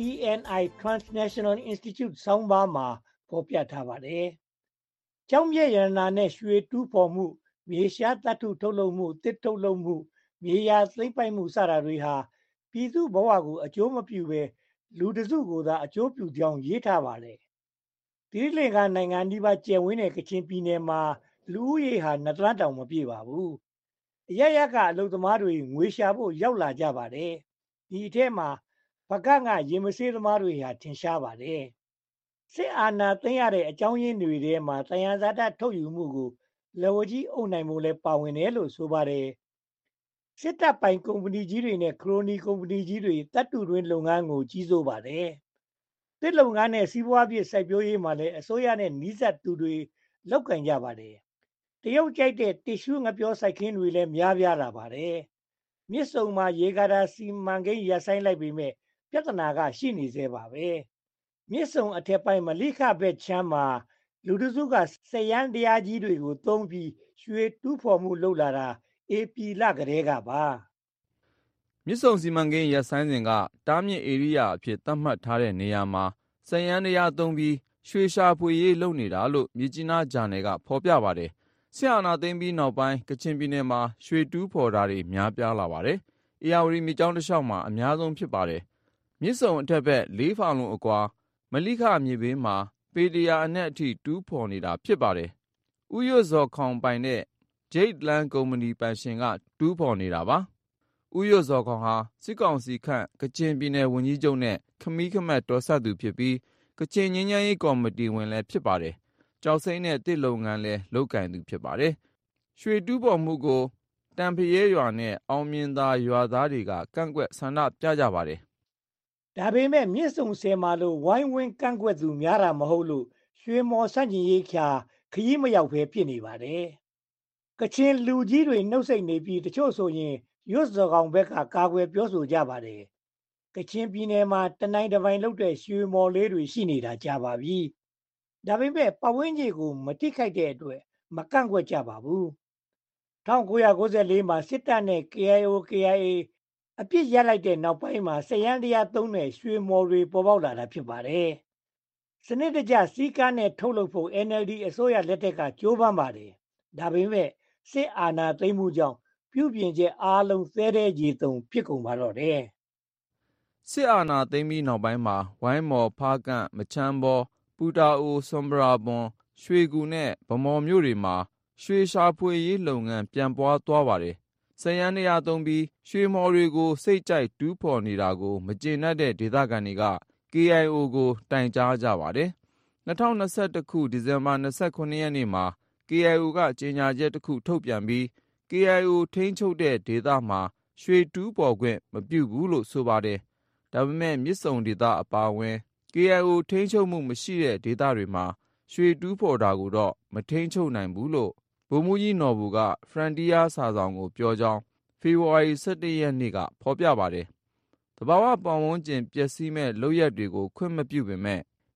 TNI Transnational Institute ဆောင်းပါးမှာဖော်ပြထားပါတယ်။ကျောင်းပြည့်ရတနာနဲ့ရွှေတူးဖော်မှုမြေရှားသတ္တုထုတ်လုပ်မှုတစ်ထုတ်လုပ်မှုမြေယာသိမ်းပိုက်မှုစတာတွေဟာပြည်သူဘဝကိုအကျိုးမပြုဘဲလူတစုကိုသာအကျိုးပြုကြောင်းရေးထားပါတယ်။ဒီလင်္ကာနိုင်ငံဒီပါကျယ်ဝန်းတဲ့ကချင်ပြည်နယ်မှာလူဦးရေဟာ2သန်းတောင်မပြည့်ပါဘူး။အရရကအလုပ်သမားတွေငွေရှာဖို့ရောက်လာကြပါတယ်။ဒီအထက်မှာပကကရေမဆေးသမားတွေဟာထင်ရှားပါတယ်။စစ်အာဏာသိမ်းရတဲ့အကြောင်းရင်းတွေထဲမှာသယံဇာတထုတ်ယူမှုကိုလက်ဝါးကြီးအုပ်နိုင်မှုလည်းပါဝင်တယ်လို့ဆိုပါတယ်။စစ်တပ်ပိုင်ကုမ္ပဏီကြီးတွေနဲ့ခရိုနီကုမ္ပဏီကြီးတွေတပ်တူတွင်လုပ်ငန်းကိုကြီးစိုးပါတယ်။တစ်လုပ်ငန်းနဲ့စီးပွားဖြစ်စိုက်ပျိုးရေးမှာလည်းအစိုးရနဲ့နှီးစပ်သူတွေလောက်ကင်ကြပါတယ်။တရုတ်ကြိုက်တဲ့တစ်ရှူးငပြောစိုက်ခင်းတွေလည်းများပြားလာပါတယ်။မြစ်ဆုံမှာရေကာတာစီမံကိန်းရပ်ဆိုင်းလိုက်ပေမဲ့ပြဿနာကရှိနေသေးပါပဲမြစ်ဆုံအထက်ပိုင်းမလိခဘက်ချမ်းမှာလူတစုကစရန်တရားကြီးတွေကိုသုံးပြီးရွှေတူးဖော်မှုလုပ်လာတာဧပြီလကတည်းကပါမြစ်ဆုံစီမံကိန်းရပ်ဆိုင်းစဉ်ကတားမြစ်ဧရိယာအဖြစ်သတ်မှတ်ထားတဲ့နေရာမှာစရန်တရားသုံးပြီးရွှေရှာဖွေရေးလုပ်နေတာလို့မြစ်ကြီးနားဂျာနယ်ကဖော်ပြပါတယ်ဆရာနာသိမ်းပြီးနောက်ပိုင်းကချင်ပြည်နယ်မှာရွှေတူးဖော်တာတွေများပြားလာပါတယ်ဧရာဝတီမြစ်ကြောင်းတစ်လျှောက်မှာအများဆုံးဖြစ်ပါတယ်မြစ်ဆုံအထက်ဘက်4ဖာလုံအကွာမလိခမြေဘေးမှာပေတရာအနက်အထိတူးဖော်နေတာဖြစ်ပါတယ်။ဥယျဇော်ခေါင်ပိုင်တဲ့ဂျိတ်လန်ကုမ္ပဏီပိုင်ရှင်ကတူးဖော်နေတာပါ။ဥယျဇော်ခေါင်ဟာစစ်ကောင်စီခန့်ကချင်ပြည်နယ်ဝန်ကြီးချုပ်နဲ့ခမီးခမတ်တော်ဆက်သူဖြစ်ပြီးကချင်ငြိမ်းချမ်းရေးကော်မတီဝင်လည်းဖြစ်ပါတယ်။ကြောက်စိမ့်နဲ့တစ်လုပ်ငန်းလည်းလုပ်ကင်သူဖြစ်ပါတယ်။ရွှေတူးဖော်မှုကိုတန်ဖရဲရွာနဲ့အောင်မြင်သာရွာသားတွေကကန့်ကွက်ဆန္ဒပြကြပါတယ်ဒါပေမဲ့မြစ်ဆုံဆယ်မာလို့ဝိုင်းဝန်းကန့်ကွက်သူများတာမဟုတ်လို့ရွှေမော်ဆန့်ကျင်ရေးခရီးမရောက်ဖဲဖြစ်နေပါတယ်။ကချင်လူကြီးတွေနှုတ်ဆက်နေပြီးတချို့ဆိုရင်ရွတ်စော်ကောင်ဘက်ကကာကွယ်ပြောဆိုကြပါတယ်။ကချင်ပြည်နယ်မှာတနိုင်တစ်ပိုင်းလောက်တဲ့ရွှေမော်လေးတွေရှိနေတာကြာပါပြီ။ဒါပေမဲ့ပတ်ဝန်းကျင်ကိုမထိခိုက်တဲ့အတွက်မကန့်ကွက်ကြပါဘူး။1994မှာစစ်တပ်နဲ့ KIO/KIAအပြစ်ရလိုက်တဲ့နောက်ပိုင်းမှာစရန်တရားသုံးတဲ့ရွှေမော်တွေပေါ်ပေါက်လာတာဖြစ်ပါတယ်။စနစ်တကျစီးကားနဲ့ထုတ်လုပ်ဖို့ NLD အစိုးရလက်ထက်ကကြိုးပမ်းပါတယ်။ဒါပေမဲ့စစ်အာဏာသိမ်းမှုကြောင့်ပြုပြင်ချက်အားလုံးသဲတဲ့ကြီးတုံဖြစ်ကုန်ပါတော့တယ်။စစ်အာဏာသိမ်းပြီးနောက်ပိုင်းမှာဝိုင်းမော်ဖားကန့်မချမ်းဘောပူတာအိုဆွမ်ဘရာဘွန်ရွှေကူနဲ့ဗမော်မြို့တွေမှာရွှေရှာဖွေရေးလုပ်ငန်းပြန်ပွားသွားပါတယ်။စရန်တရားသုံးပြီးရွှေမော်တွေကိုစိတ်ကြိုက်တူးဖော်နေတာကိုမကျေနပ်တဲ့ဒေသခံတွေက KIO ကိုတိုင်ကြားကြပါတယ်။2021ခုဒီဇင်ဘာ29ရက်နေ့မှာ KIO ကကြေညာချက်တစ်ခုထုတ်ပြန်ပြီး KIO ထိန်းချုပ်တဲ့ဒေသမှာရွှေတူးဖော်ခွင့်မပြုဘူးလို့ဆိုပါတယ်။ဒါပေမဲ့မြစ်ဆုံဒေသအပါအဝင် KIO ထိန်းချုပ်မှုမရှိတဲ့ဒေသတွေမှာရွှေတူးဖော်တာကိုတော့မထိန်းချုပ်နိုင်ဘူးလို့ဗိုလ်မှူးကြီးနော်ဘူက Frontier စာဆောင်ကိုပြောကြောင်းဖေဖော်ဝါရီ17ရက်နေ့ကဖော်ပြပါတယ်။သဘာဝပတ်ဝန်းကျင်ပျက်စီးမဲ့လုပ်ရက်တွေကိုခွင့်မပြုပေမဲ့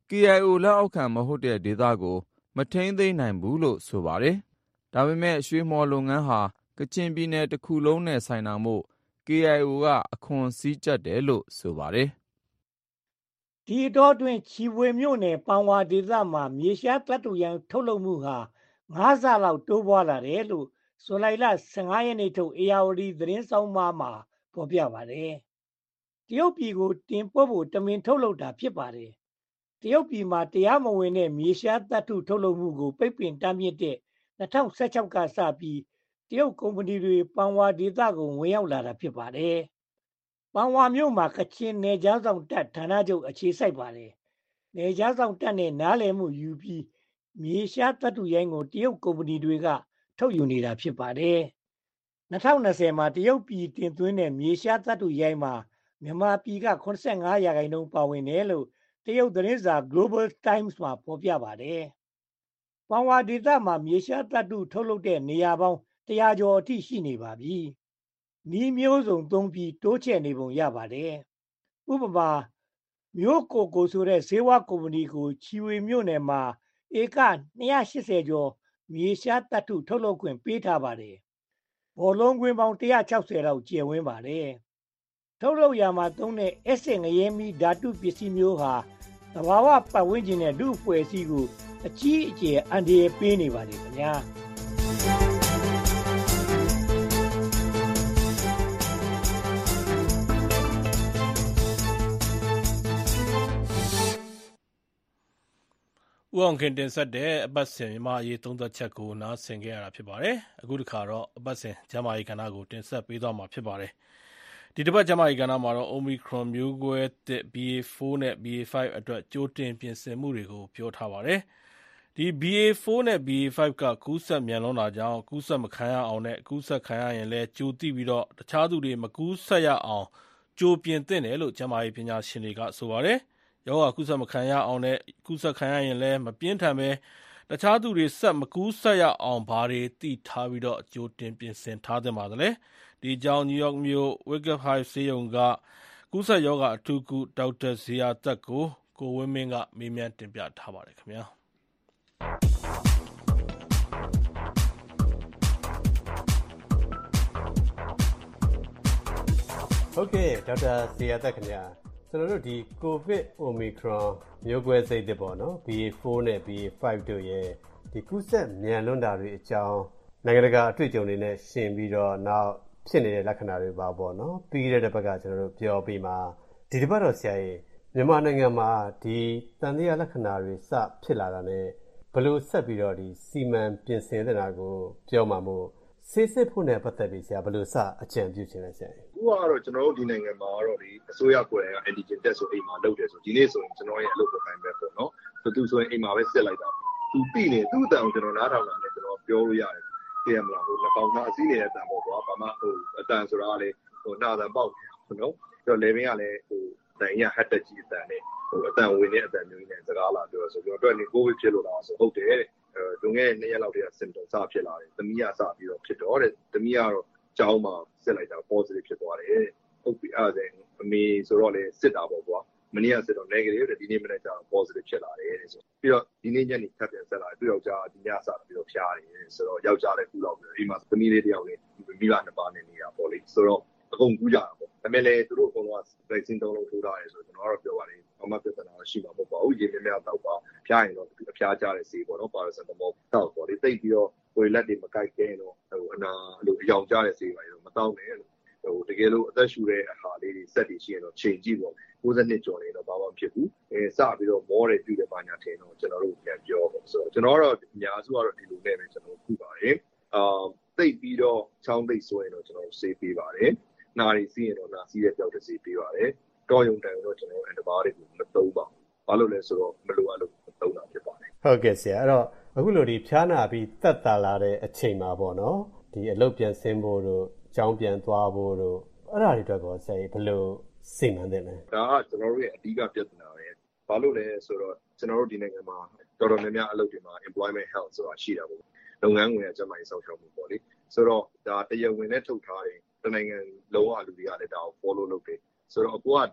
KIO လက်အောက်ခံမဟုတ်တဲ့ဒေသကိုမထိန်းသိမ်းနိုင်ဘူးလို့ဆိုပါတယ်။ဒါပေမဲ့ရွှေမှော်လုပ်ငန်းဟာကချင်ပြည်နယ်တစ်ခုလုံးနဲ့ဆိုင်တာမို့ KIO ကအခွန်စည်းကျပ်တယ်လို့ဆိုပါတယ်။ဒီတော့တွင်ချီဝေမြို့နယ်ပန်ဝါဒေသမှာမြေရှားသတ္တုရိုင်းထုတ်လုပ်မှုဟာ9ဆလောက်တိုးပွားလာတယ်လို့ဇူလိုင်လ15ရက်နေ့ထုတ် ARD သတင်းဆောင်မှာဖော်ပြပါတယ်။တရုတ်ပြည်ကိုတင်ပို့ဖို့တမင်ထုတ်လုပ်တာဖြစ်ပါတယ်။တရုတ်ပြည်မှာတရားမဝင်တဲ့မြေရှားသတ္တုထုတ်လုပ်မှုကိုပိတ်ပင်တားမြစ်တဲ့2016ကစပြီးတရုတ်ကုမ္ပဏီတွေပန်ဝါဒေသကိုဝင်ရောက်လာတာဖြစ်ပါတယ်။ပန်ဝါမြို့မှာကချင်နယ်ခြားဆောင်တပ်ဌာနချုပ်အခြေစိုက်ပါတယ်။နယ်ခြားဆောင်တပ်နဲ့နားလည်မှုယူပြီးမြေရှားသတ္တုရိုင်းကိုတရုတ်ကုမ္ပဏီတွေကထုတ်ယူနေတာဖြစ်ပါတယ်။2020မှာတရုတ်ပြည်တင်သွင်းတဲ့မြေရှားသတ္တုရိုင်းမှာမြန်မာပြည်က85%ပါဝင်တယ်လို့တရုတ်သတင်းစာ Global Times မှာဖော်ပြပါတယ်။ပန်ဝါဒေသမှာမြေရှားသတ္တုထုတ်လုပ်တဲ့နေရာပေါင်း100ကျော်အထိရှိနေပါပြီ။ဤမျိုးစုံသုံးပြီးတိုးချဲ့နေပုံရပါတယ်။ဥပမာမျိုးကိုဆိုတဲ့ဈေးဝါကုမ္ပဏီကိုချီဝေမြို့နယ်မှာဧက280ကျော်မြေရှားသတ္တုထုတ်လုပ်ခွင့်ပေးထားပါတယ်။ဘောလုံးကွင်းပေါင်း160လောက်ကျယ်ဝန်းပါတယ်။ထုတ်လုပ်ရာမှာသုံးတဲ့အက်ဆစ်ငရဲမီဓာတုပစ္စည်းမျိုးဟာသဘာဝပတ်ဝန်းကျင်နဲ့လူ့အဖွဲ့အစည်းကိုအကြီးအကျယ်အန္တရာယ်ပေးနေပါတယ်ခင်ဗျာ။ဦးအောင်ခင်တင်ဆက်တဲ့အပတ်စဉ်မြန်မာရေးသုံးသပ်ချက်ကိုနားဆင်ခဲ့ရတာဖြစ်ပါတယ်။အခုတစ်ခါတော့အပတ်စဉ်ကျန်းမာရေးကဏ္ဍကိုတင်ဆက်ပေးသွားမှာဖြစ်ပါတယ်။ဒီတစ်ပတ်ကျန်းမာရေးကဏ္ဍမှာတော့ Omicron မျိုးကွဲသစ် BA4 နဲ့ BA5 အတွက်ကြိုတင်ပြင်ဆင်မှုတွေကိုပြောထားပါတယ်။ဒီ BA4 နဲ့ BA5 ကကူးစက်မြန်လွန်းတာကြောင့်ကူးစက်မခံရအောင်နဲ့ကူးစက်ခံရရင်လည်းကြိုသိပြီးတော့တခြားသူတွေမကူးစက်ရအောင်ကြိုပြင်သင့်တယ်လို့ကျန်းမာရေးပညာရှင်တွေကဆိုပါတယ်။ရောဂါကူးစက်မခံရအောင်နဲ့ကူးစက်ခံရရင်လည်းမပြင်းထန်ပဲတခြားသူတွေဆက်မကူးစက်ရအောင်ဘာတွေသိထားပြီးတော့ကြိုတင်ပြင်ဆင်ထားသင့်ပါသလဲ။ဒီအကြောင်းနယူးယောက်မြို့ Wyckoff Heights ဆေးရုံကကူးစက်ရောဂါအထူးကုဒေါက်တာဇေယျာသက်ကိုဝင်းမင်းကမေးမြန်းတင်ပြထားပါတယ်ခင်ဗျာ။ဟုတ်ကဲ့ဒေါက်တာဇေယျာသက်ခင်ဗျာကျွန်တော်တို့ဒီ COVID Omicron မျိုးကွဲစိတ်တစ်ပေါ့နော် BA4 နဲ့ BA5 တို့ရဲ့ဒီကူးစက်မြန်လွန်းတာတွေအကြောင်းနိုင်ငံတကာအတွေ့အကြုံတွေနဲ့ရှင်းပြီးတော့နောက်ဖြစ်နေတဲ့လက္ခဏာတွေပါပေါ့နော်ပြီးတဲ့တစ်ပတ်ကကျွန်တော်တို့ပြောပြီးမှဒီတစ်ပတ်တော့ဆရာကြီးမြန်မာနိုင်ငံမှာဒီတန်တရားလက္ခဏာတွေစဖြစ်လာတာနဲ့ဘယ်လိုဆက်ပြီးတော့ဒီစီမံပြင်ဆင်တဲ့ကိုပြောမှာမို့ဆေးစစ်ဖို့နဲ့ပတ်သက်ပြီးဆရာဘယ်လိုစအကြံပြုချင်လဲဆရာအခုကတော့ကျွန်တော်တို့ဒီနိုင်ငံမှာတော့ဒီအစိုးရကိုယ်တိုင်က antigen test ဆိုအိမ်မှာလုပ်တယ်ဆိုဒီနေ့ဆိုရင်ကျွန်တော်ရဲ့အလုပ်ကိုတိုင်းပဲပေါ့နော်သူဆိုရင်အိမ်မှာပဲစစ်လိုက်တာသူပြီးနေသူ့အတန်ကိုကျွန်တော်နားထောင်တာနဲ့ကျွန်တော်ပြောလို့ရတယ်သိရမလားဟိုနှကောင်သားအစည်းနေတဲ့အတန်ပေါ့ကွာဘာမှဟိုအတန်ဆိုတာကလေဟိုနှာတန်ပေါက်တယ်နော်ပြီးတော့လေဘင်းကလည်းဟိုတန်ကြီးကဟတ်တက်ကြီးအတန်နဲ့ဟိုအတန်ဝင်နေတဲ့အတန်မျိုးနဲ့စကားလာပြောဆိုကျွန်တော်တို့ကနေကိုဗစ်ဖြစ်လို့လားဆိုဟုတ်တယ်လွန်ခဲ့တဲ့2ရက်လောက်တည်းက symptom စဖြစ်လာတယ်သမီးကစပြီးတော့ဖြစ်တော့တဲ့သမီးကတော့ကျောင်းမှာစစ်လိုက်တာ positive ဖြစ်သွားတယ်ဟုတ်ပြီအဲ့ဒါအမေဆိုတော့လေစစ်တာပေါ့ကွာမနေ့ကစစ်တော့ negative တဲ့ဒီနေ့မနေ့ကျတော့ positive ဖြစ်လာတယ်ဆိုပြီးတော့ဒီနေ့ညနေထပ်ပြန်ဆက်လာတယ်သူ့ယောက်ျားဒီညစပြီးတော့ဖျားတယ်ဆိုတော့ယောက်ျားလည်းကူတော့ပြီးအိမ်မှာသမီးလေးတယောက်လေးမိဘနှစ်ပါးနဲ့နေတာပေါ့လေဆိုတော့အကုန်ကူးကြတာပေါ့ဒါပေမဲ့လည်းသူတို့အကုန်လုံးက vaccine 3လုံးထိုးထားတယ်ဆိုတော့ကျွန်တော်ကတော့ပြောပါလိမ့်ဘာမှပြဿနာရှိမှာမဟုတ်ပါဘူးရေမြများတော့ပါဖျားရင်တော့အဖျားကြတဲ့ဆေးပေါ့နော် paracetamol တောက်ပေါ့လေတိတ်ပြီးတော့ဟိုလက်တွေမကိုက်ခဲတော့ဟိုအနာလိုအယောင်ကြတဲ့ဆေးပါရောမတောင်းနဲ့ဟိုတကယ်လို့အသက်ရှူတဲ့အခါလေးတွေစက်တွေရှိရင်တော့ချိန်ကြည့်ပေါ့62ကျော်နေတော့ဘာမှမဖြစ်ဘူးစပြီးတော့မောတယ်ပြည့်တယ်ဘာညာထင်တော့ကျွန်တော်တို့ပြန်ပြောပေါ့ဆိုတော့ကျွန်တော်ကတော့အများစုကတော့ဒီလိုနဲ့ပဲကျွန်တော်ခုပါတယ်တိတ်ပြီးတော့ချောင်းသိပ်ဆိုရင်တော့ကျွန်တော်ဆေးပေးပါတယ်နာရီစီးရင်တော့နာစီးတဲ့ပြောက်တဲ့ဆေးပေးပါတယ်တော်ရုံတန်တော့ကျွန်တော် antibiotic ကိုမသုံးပါဘူးဘာလို့လဲဆိုတော့မလိုအပ်လို့သုံးတာဖြစ်ပါတယ်ဟုတ်ကဲ့ဆရာအဲ့တော့အခုလိုဒီဖျားနာပြီးတက်တာလာတဲ့အချိန်မှာပေါ့နော်ဒီအလုပ်ပြန်ဆင်းဖို့တို့ကျောင်းပြန်သွားဖို့တို့အဲ့ဒါတွေအတွက်ကောဆရာဘယ်လိုစိတ်မှန်းတယ်လဲဒါကကျွန်တော်တို့ရဲ့အဓိကပြဿနာပဲဘာလို့လဲဆိုတော့ကျွန်တော်တို့ဒီနိုင်ငံမှာတော်တော်များများအလုပ်တွေမှာ employment health ဆိုတာရှိတာပေါ့လုပ်ငန်းဝင်ရကျန်းမာရေးစောင့်ရှောက်မှုပေါ့လေဆိုတော့ဒါတရားဝင်နဲ့ထုတ်ထားတယ်တနိုင်ငံလုံးဝလူတွေကလည်းဒါကို follow လုပ်တယ်ဆိုတော့အခုကဒီ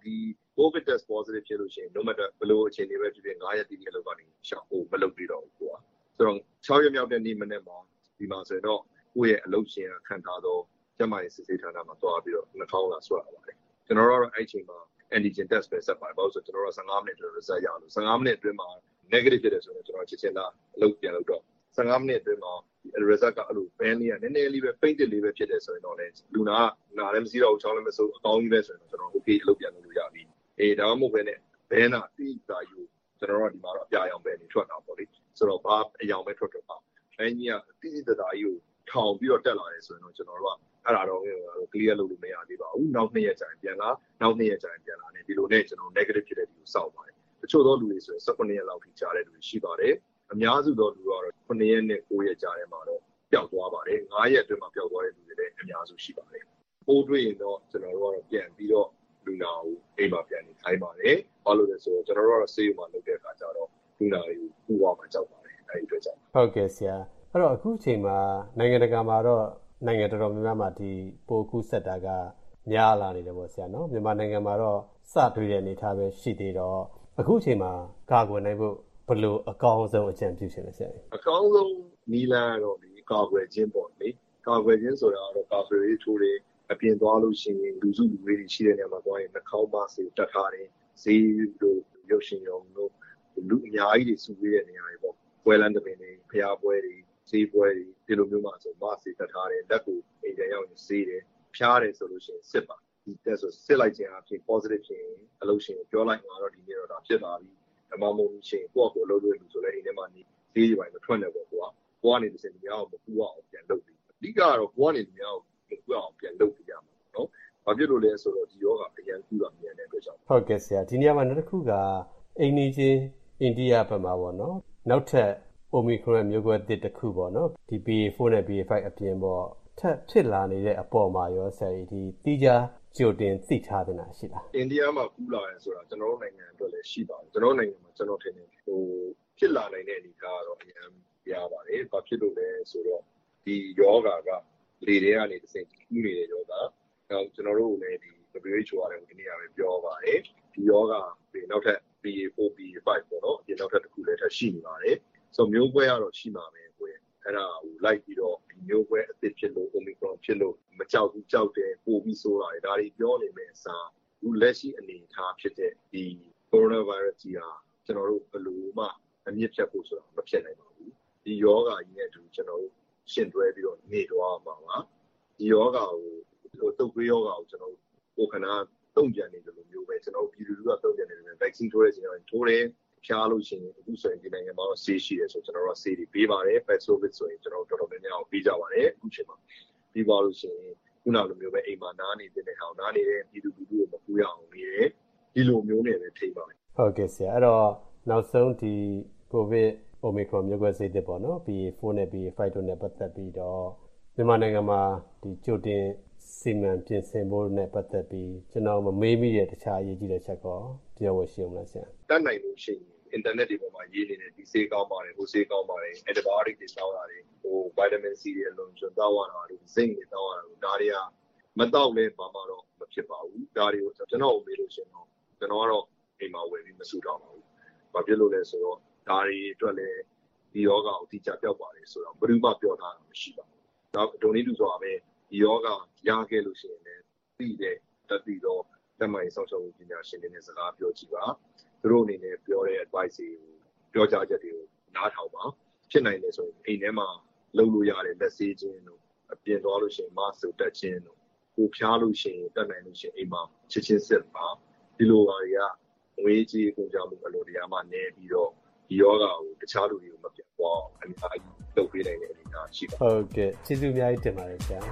COVID test positive ဖြစ်လို့ရှိရင် no matter ဘယ်လိုအခြေအနေပဲဖြစ်ဖြစ်9ရက်တိတိအလုပ်ကနေရှောင်မလုပ်ပြီးတော့ဘူးကွာဆိုတော့6ရက်မြောက်တဲ့နေ့မနေ့မှာဒီမှာဆိုတော့ကိုယ့်ရဲ့အလုပ်ရှင်ကခံထားတော့ကျန်းမာရေးစစ်ဆေးဌာနမှာသွားပြီးတော့နှာခေါင်းလာဆွဲရပါတယ်ကျွန်တော်တို့အဲ့ချိန်မှာ antigen test ပဲဆက်ပါတယ်ဘာလို့ဆိုကျွန်တော်တို့15မိနစ်အတွင်း result ရလို့15မိနစ်အတွင်းမှာ negative ဖြစ်တယ်ဆိုတော့ကျွန်တော်ချက်ချင်းလာအလုပ်ပြန်လုပ်တော့15မိနစ်အတွင်းမှာ result ကအဲ့လို ban လေးကနည်းနည်းလေးပဲ fainted လေးပဲဖြစ်တယ်ဆိုရင်တော့လည်းလူနာကနာလည်းမရှိတော့ဘူးချောင်းလည်းမဆိုးအကောင်းကြီးပဲဆိုရင်တော့ကျွန်တော် okay အလုပ်ပြန်လုပ်လို့ရပြီဒါမှမဟုတ်ပဲနဲ့ဘဲနာတိတာယူကျွန်တော်တို့ဒီမှာတော့အပြာရောင်ပဲနေထွက်တာပေါ့လေဆိုတော့ဘာအရောင်ပဲထွက်ပါအဲကြီးကတိတိတတာကြီးကိုထောင်ပြီးတော့တက်လာတယ်ဆိုရင်တော့ကျွန်တော်တို့ကအဲ့ဒါတော့ clear လုပ်လို့မရသေးပါဘူးနောက်2ရက်ကြာရင်ပြန်လာနောက်2ရက်ကြာရင်ပြန်လာနေဒီလိုနဲ့ကျွန်တော် negative ဖြစ်တဲ့ဒီကိုစောင့်ပါတယ်တချို့သောလူတွေဆိုရင်18ရက်လောက်ထိကြာတဲ့လူတွေရှိပါတယ်အများစုသောလူကတော့9ရက်နဲ့9ရက်ကြာတဲ့မှာတော့ပျောက်သွားပါတယ်9ရက်အတွင်းမှာပျောက်သွားတဲ့လူတွေလည်းအများစုရှိပါတယ်ပိုးတွေ့ရင်တော့ကျွန်တော်တို့ကတော့ပြန်ပြီးတော့လူနာကိုအိမ်မှာပြန်နေခိုင်းပါတယ်ဘာလို့လဲဆိုတော့ကျွန်တော်တို့ကတော့ဆေးရုံမှာလုပ်တဲ့အခါကျတော့လူနာတွေကိုပူသွားမှကြောက်ပါတယ်အဲဒီအတွက်ကြောင့်ဟုတ်ကဲ့ဆရာအဲ့တော့အခုချိန်မှာနိုင်ငံတကာမှာတော့နိုင်ငံတော်တော်များများမှာဒီပိုးကူးစက်တာကများလာနေတယ်ပေါ့ဆရာနော်မြန်မာနိုင်ငံမှာတော့စတွေ့တဲ့အနေအထားပဲရှိသေးတော့အခုချိန်မှာကာကွယ်နိုင်ဖို့ဘယ်လိုအကောင်းဆုံးအကြံပြုချင်လဲဆရာအကောင်းဆုံးနီလန်းကတော့ဒီကာကွယ်ခြင်းပေါ့လေကာကွယ်ခြင်းဆိုတာကတော့ကာကွယ်ရေးထိုးတယ်အပြင်သွားလို့ရှိရင်လူစုလူဝေးတွေရှိတဲ့နေရာမှာသွားရင်နှာခေါင်းမဆေးတက်ထားတယ်ဈေးတို့ရုပ်ရှင်ရုံတို့လူအများကြီးတွေစုဝေးတဲ့နေရာတွေပေါ့ပွဲလန်းတပင်တွေဖျားပွဲတွေဈေးပွဲတွေဒီလိုမျိုးမှဆိုမဆေးတက်ထားတယ်လက်ကိုအိမ်ပြန်ရောက်ရင်ဆေးတယ်ဖျားတယ်ဆိုလို့ရှိရင်စစ်ပါဒီတက်ဆိုစစ်လိုက်ခြင်းအဖြစ် positive ဖြစ်ရင်အလုပ်ရှင်ပြောလိုက်မှာတော့ဒီနေ့တော့ဒါဖြစ်ပါပြီဓမ္မမို့ရှင်ကိုယ့်ကိုယ်လုပ်လို့လူဆိုလဲအိမ်ထဲမှာနေဈေးတွေပိုင်းမထွက်နဲ့ပေါ့ကိုကနေတစ်စင်များအောင်မပူအောင်ပြန်လုပ်ပြီးအဓိကတော့ကိုကနေများအောင်မပူအောင်ပြန်လုပ်ပြရမှာနော်ဘာဖြစ်လို့လဲဆိုတော့ဒီယောဂအရန်ကူတာမြန်တဲ့အတွက်ကြောင့်ဟုတ်ကဲ့ဆရာဒီနေရာမှာနောက်တစ်ခုကအိန္ဒိချင်းအိန္ဒိယဘက်မှာပေါ့နော်နောက်ထပ် Omicron မျိုးကွဲသစ်တစ်ခုပေါ့နော်ဒီ BA4 နဲ့ BA5 အပြင်ပေါ့ထပ်ဖြစ်လာနေတဲ့အပေါ်မှာရောဆရာဒီတိကျကြိုတင်သိထားတဲ့နာရှိလားအိန္ဒိယမှာကူလာရဲဆိုတာကျွန်တော်တို့နိုင်ငံအတွက်လည်းရှိပါတယ်ကျွန်တော်နိုင်ငံမှာကျွန်တော်ထင်တယ်ဖြစ်လာနိုင်တဲ့အနေအထားကတော့အရင်ပြပါတယ်ဘာဖြစ်လို့လဲဆိုတော့ဒီယောဂါကလေတွေကနေတစ်ဆင့်ကူးနေတဲ့ယောဂါနောက်ကျွန်တော်တို့လည်းဒီ WHO ရတယ်ဒီနေ့ကပဲပြောပါတယ်ဒီယောဂါပြီးနောက်ထပ် BA4 BA5 ပေါ့နော်ဒီနောက်ထပ်တစ်ခုလည်းထပ်ရှိနေပါတယ်ဆိုမျိုးကွဲကတော့ရှိမှာပဲကိုယ်အဲ့ဒါကိုလိုက်ပြီးတော့ဒီမျိုးကွဲအသစ်ဖြစ်လို့ Omicron ဖြစ်လို့မကြောက်ဘူးကြောက်တယ်ပို့ပြီးဆိုးတာတွေဒါတွေပြောနေမယ်အစားအခုလက်ရှိအနေအထားဖြစ်တဲ့ဒီ coronavirus ကြီးဟာကျွန်တော်တို့ဘယ်လိုမှအမြင့်ဖြတ်ဖို့ဆိုတာမဖြစ်နိုင်ပါဘူးဒီယောဂါကြီးနဲ့အတူကျွန်တော်တို့ရှင်းတွဲပြီးတော့နေသွားမှာပါဒီယောဂါကိုတုပ်ကွေးယောဂါကိုကျွန်တော်ကိုခဏတုံ့ပြန်နေတယ်လို့မျိုးပဲကျွန်တော်ပြည်သူတွေကတုံ့ပြန်နေတယ် vaccine ထိုးတဲ့ချိန်တိုင်းထိုးတယ်ဖျားလို့ရှိရင်အခုဆိုရင်ဒီနိုင်ငံမှာဆေးရှိတယ်ဆိုကျွန်တော်တို့ဆေးတွေပေးပါတယ် Paxlovid ဆိုရင်ကျွန်တော်တော်တော်များများပေးကြပါတယ်အခုချိန်မှာပြီးပါလို့ရှိရင်ခုနလိုမျိုးပဲအိမ်မှာနားနေတဲ့ဟောင်းနားနေတဲ့ပြည်သူလူထုကိုမပူရအောင်နေတယ်ဒီလိုမျိုးနဲ့ပဲထိပါမယ်ဟုတ်ကဲ့ဆရာအဲ့တော့နောက်ဆုံးဒီ COVID Omicron မျိုးကွဲစိတ်သစ်ပေါ့နော် BA4 နဲ့ BA5 တို့နဲ့ပတ်သက်ပြီးတော့မြန်မာနိုင်ငံမှာဒီကြိုတင်စီမံပြင်ဆင်ဖို့နဲ့ပတ်သက်ပြီးကျွန်တော်မမေးမိတဲ့တခြားအရေးကြီးတဲ့ချက်ကောပြောဖို့ရှိအောင်လားဆရာတတ်နိုင်လို့ရှိရင် internet တွေပေါ်မှာရေးနေတဲ့ဒီဆေးကောင်းပါတယ်ဟိုဆေးကောင်းပါတယ် antibiotic တွေတောင်းတာတွေဟို vitamin C တွေအလုံးစုံတောင်းရတာတွေ zinc တွေတောင်းရတာဒါတွေကမတောက်လဲဘာမှတော့မဖြစ်ပါဘူးဒါတွေကိုကျွန်တော်မေးလို့ရှိရင်တော့ကျွန်တော်ကတော့အိမ်မှာဝယ်ပြီးမစုတော့ပါဘူးဘာဖြစ်လို့လဲဆိုတော့ဒါတွေအတွက်လည်းဒီယောဂါကိုတိကျပြောက်ပါတယ်ဆိုတော့ဘယ်သူမှပြောထားတာမရှိပါဘူးနောက်ဒုံနည်းတူဆိုတာပဲဒီယောဂါရခဲ့လို့ရှိရင်လည်းပြီးတဲ့တက်ပြီးတော့တမိုင်းဆောက်ရှောက်မှုပညာရှင်တွေနဲ့စကားပြောကြည့်ပါသူတို့အနေနဲ့ပြောတဲ့ advice တွေကိုပြောကြားချက်တွေကိုနားထောင်ပါဖြစ်နိုင်တယ်ဆိုရင်အိမ်ထဲမှာလုပ်လို့ရတယ်လက်ဆေးခြင်းတို့အပြင်သွားလို့ရှိရင် mask တက်ခြင်းတို့ကိုဖျားလို့ရှိရင်တက်နိုင်လို့ရှိရင်အိမ်မှာချက်ချင်းစစ်ပါဒီလိုပါတွေကငွေကြေးကုန်ကြမှုအလိုတရားမှနေပြီးတော့ဒီယောဂါကိုတခြားလူတွေကိုမပြတ်သွားအောင်အများကြီးလုပ်ပေးနိုင်တဲ့အနေအထားရှိပါဟုတ်ကဲ့ကျေးဇူးအများကြီးတင်ပါတယ်ဆရာ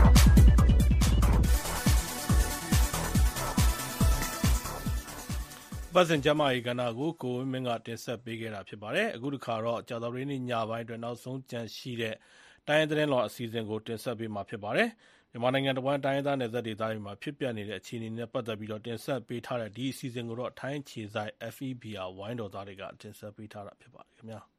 ပတ်စင်ကျမကြီးကဏ္ဍကိုကိုဝင်းမင်းကတင်ဆက်ပေးခဲ့တာဖြစ်ပါတယ်အခုတစ်ခါတော့ကြာသပတေးနေ့ညပိုင်းအတွက်နောက်ဆုံးကြန့်ရှိတဲ့တိုင်းသတင်းလော်အစီအစဉ်ကိုတင်ဆက်ပေးမှာဖြစ်ပါတယ်မြန်မာနိုင်ငံတဝန်းတိုင်းဒေသနယ်စပ်ဒေသတွေမှာဖြစ်ပျက်နေတဲ့အခြေအနေနဲ့ပတ်သက်ပြီးတော့တင်ဆက်ပေးထားတဲ့ဒီအစီအစဉ်ကိုတော့ထိုင်းခြေဆိုင် FEBR ဝိုင်းတော်သားတွေကတင်ဆက်ပေးထားတာဖြစ်ပါတယ်ခင်ဗျာ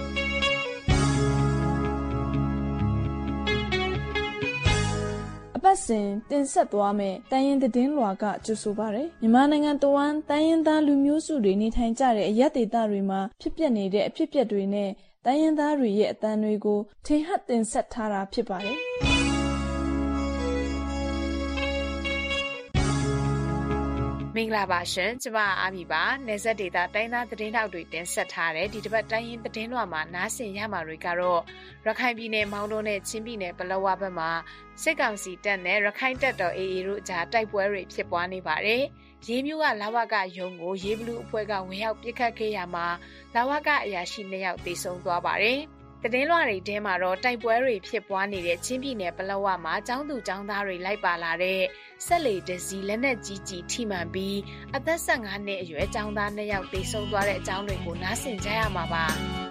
အပတ်ပတ်စဉ်တင်ဆက်သွားမယ့်တိုင်းရင်းသတင်းလွှာကကြိုဆိုပါရယ်မြန်မာနိုင်ငံတဝန်းတိုင်းရင်းသားလူမျိုးစုတွေနေထိုင်ကြတဲ့အရပ်ဒေသတွေမှာဖြစ်ပျက်နေတဲ့အဖြစ်အပျက်တွေနဲ့တိုင်းရင်းသားတွေရဲ့အသံတွေကိုထင်ဟပ်တင်ဆက်ထားတာဖြစ်ပါတယ်မင်္ဂလာပါရှင်ကျမအာမီပါနယ်စပ်ဒေသတိုင်းသားသတင်းတောက်တွေတင်ဆက်ထားတဲ့ဒီတစ်ပတ်တိုင်းရင်းသတင်းလွှာမှာနားဆင်ရမှာတွေကတော့ရခိုင်ပြည်နယ်မောင်တောနဲ့ချင်းပြည်နယ်ပလက်ဝဘက်မှာစစ်ကောင်စီတပ်နဲ့ရခိုင်တပ်တော် AA တို့အကြားတိုက်ပွဲတွေဖြစ်ပွားနေပါတယ်ရေးမျိုးကလာဝကရုံးကိုရေးဘလူးအဖွဲ့ကဝင်ရောက်ပစ်ခတ်ခဲ့ရမှာလာဝကအရာရှိ2ယောက်သေဆုံးသွားပါတယ်သတင်းလွှာတွေထဲမှာတော့တိုက်ပွဲတွေဖြစ်ပွားနေတဲ့ချင်းပြည်နယ်ပလက်ဝမှာကျောင်းသူကျောင်းသားတွေလိုက်ပါလာတဲ့ဆက်လေတစီလက်နက်ကြီးထိမှန်ပြီးအသက်15နှစ်အရွယ်ကျောင်းသား2ယောက်သေဆုံးသွားတဲ့အကြောင်းတွေကိုနားဆင်ကြရမှာပါ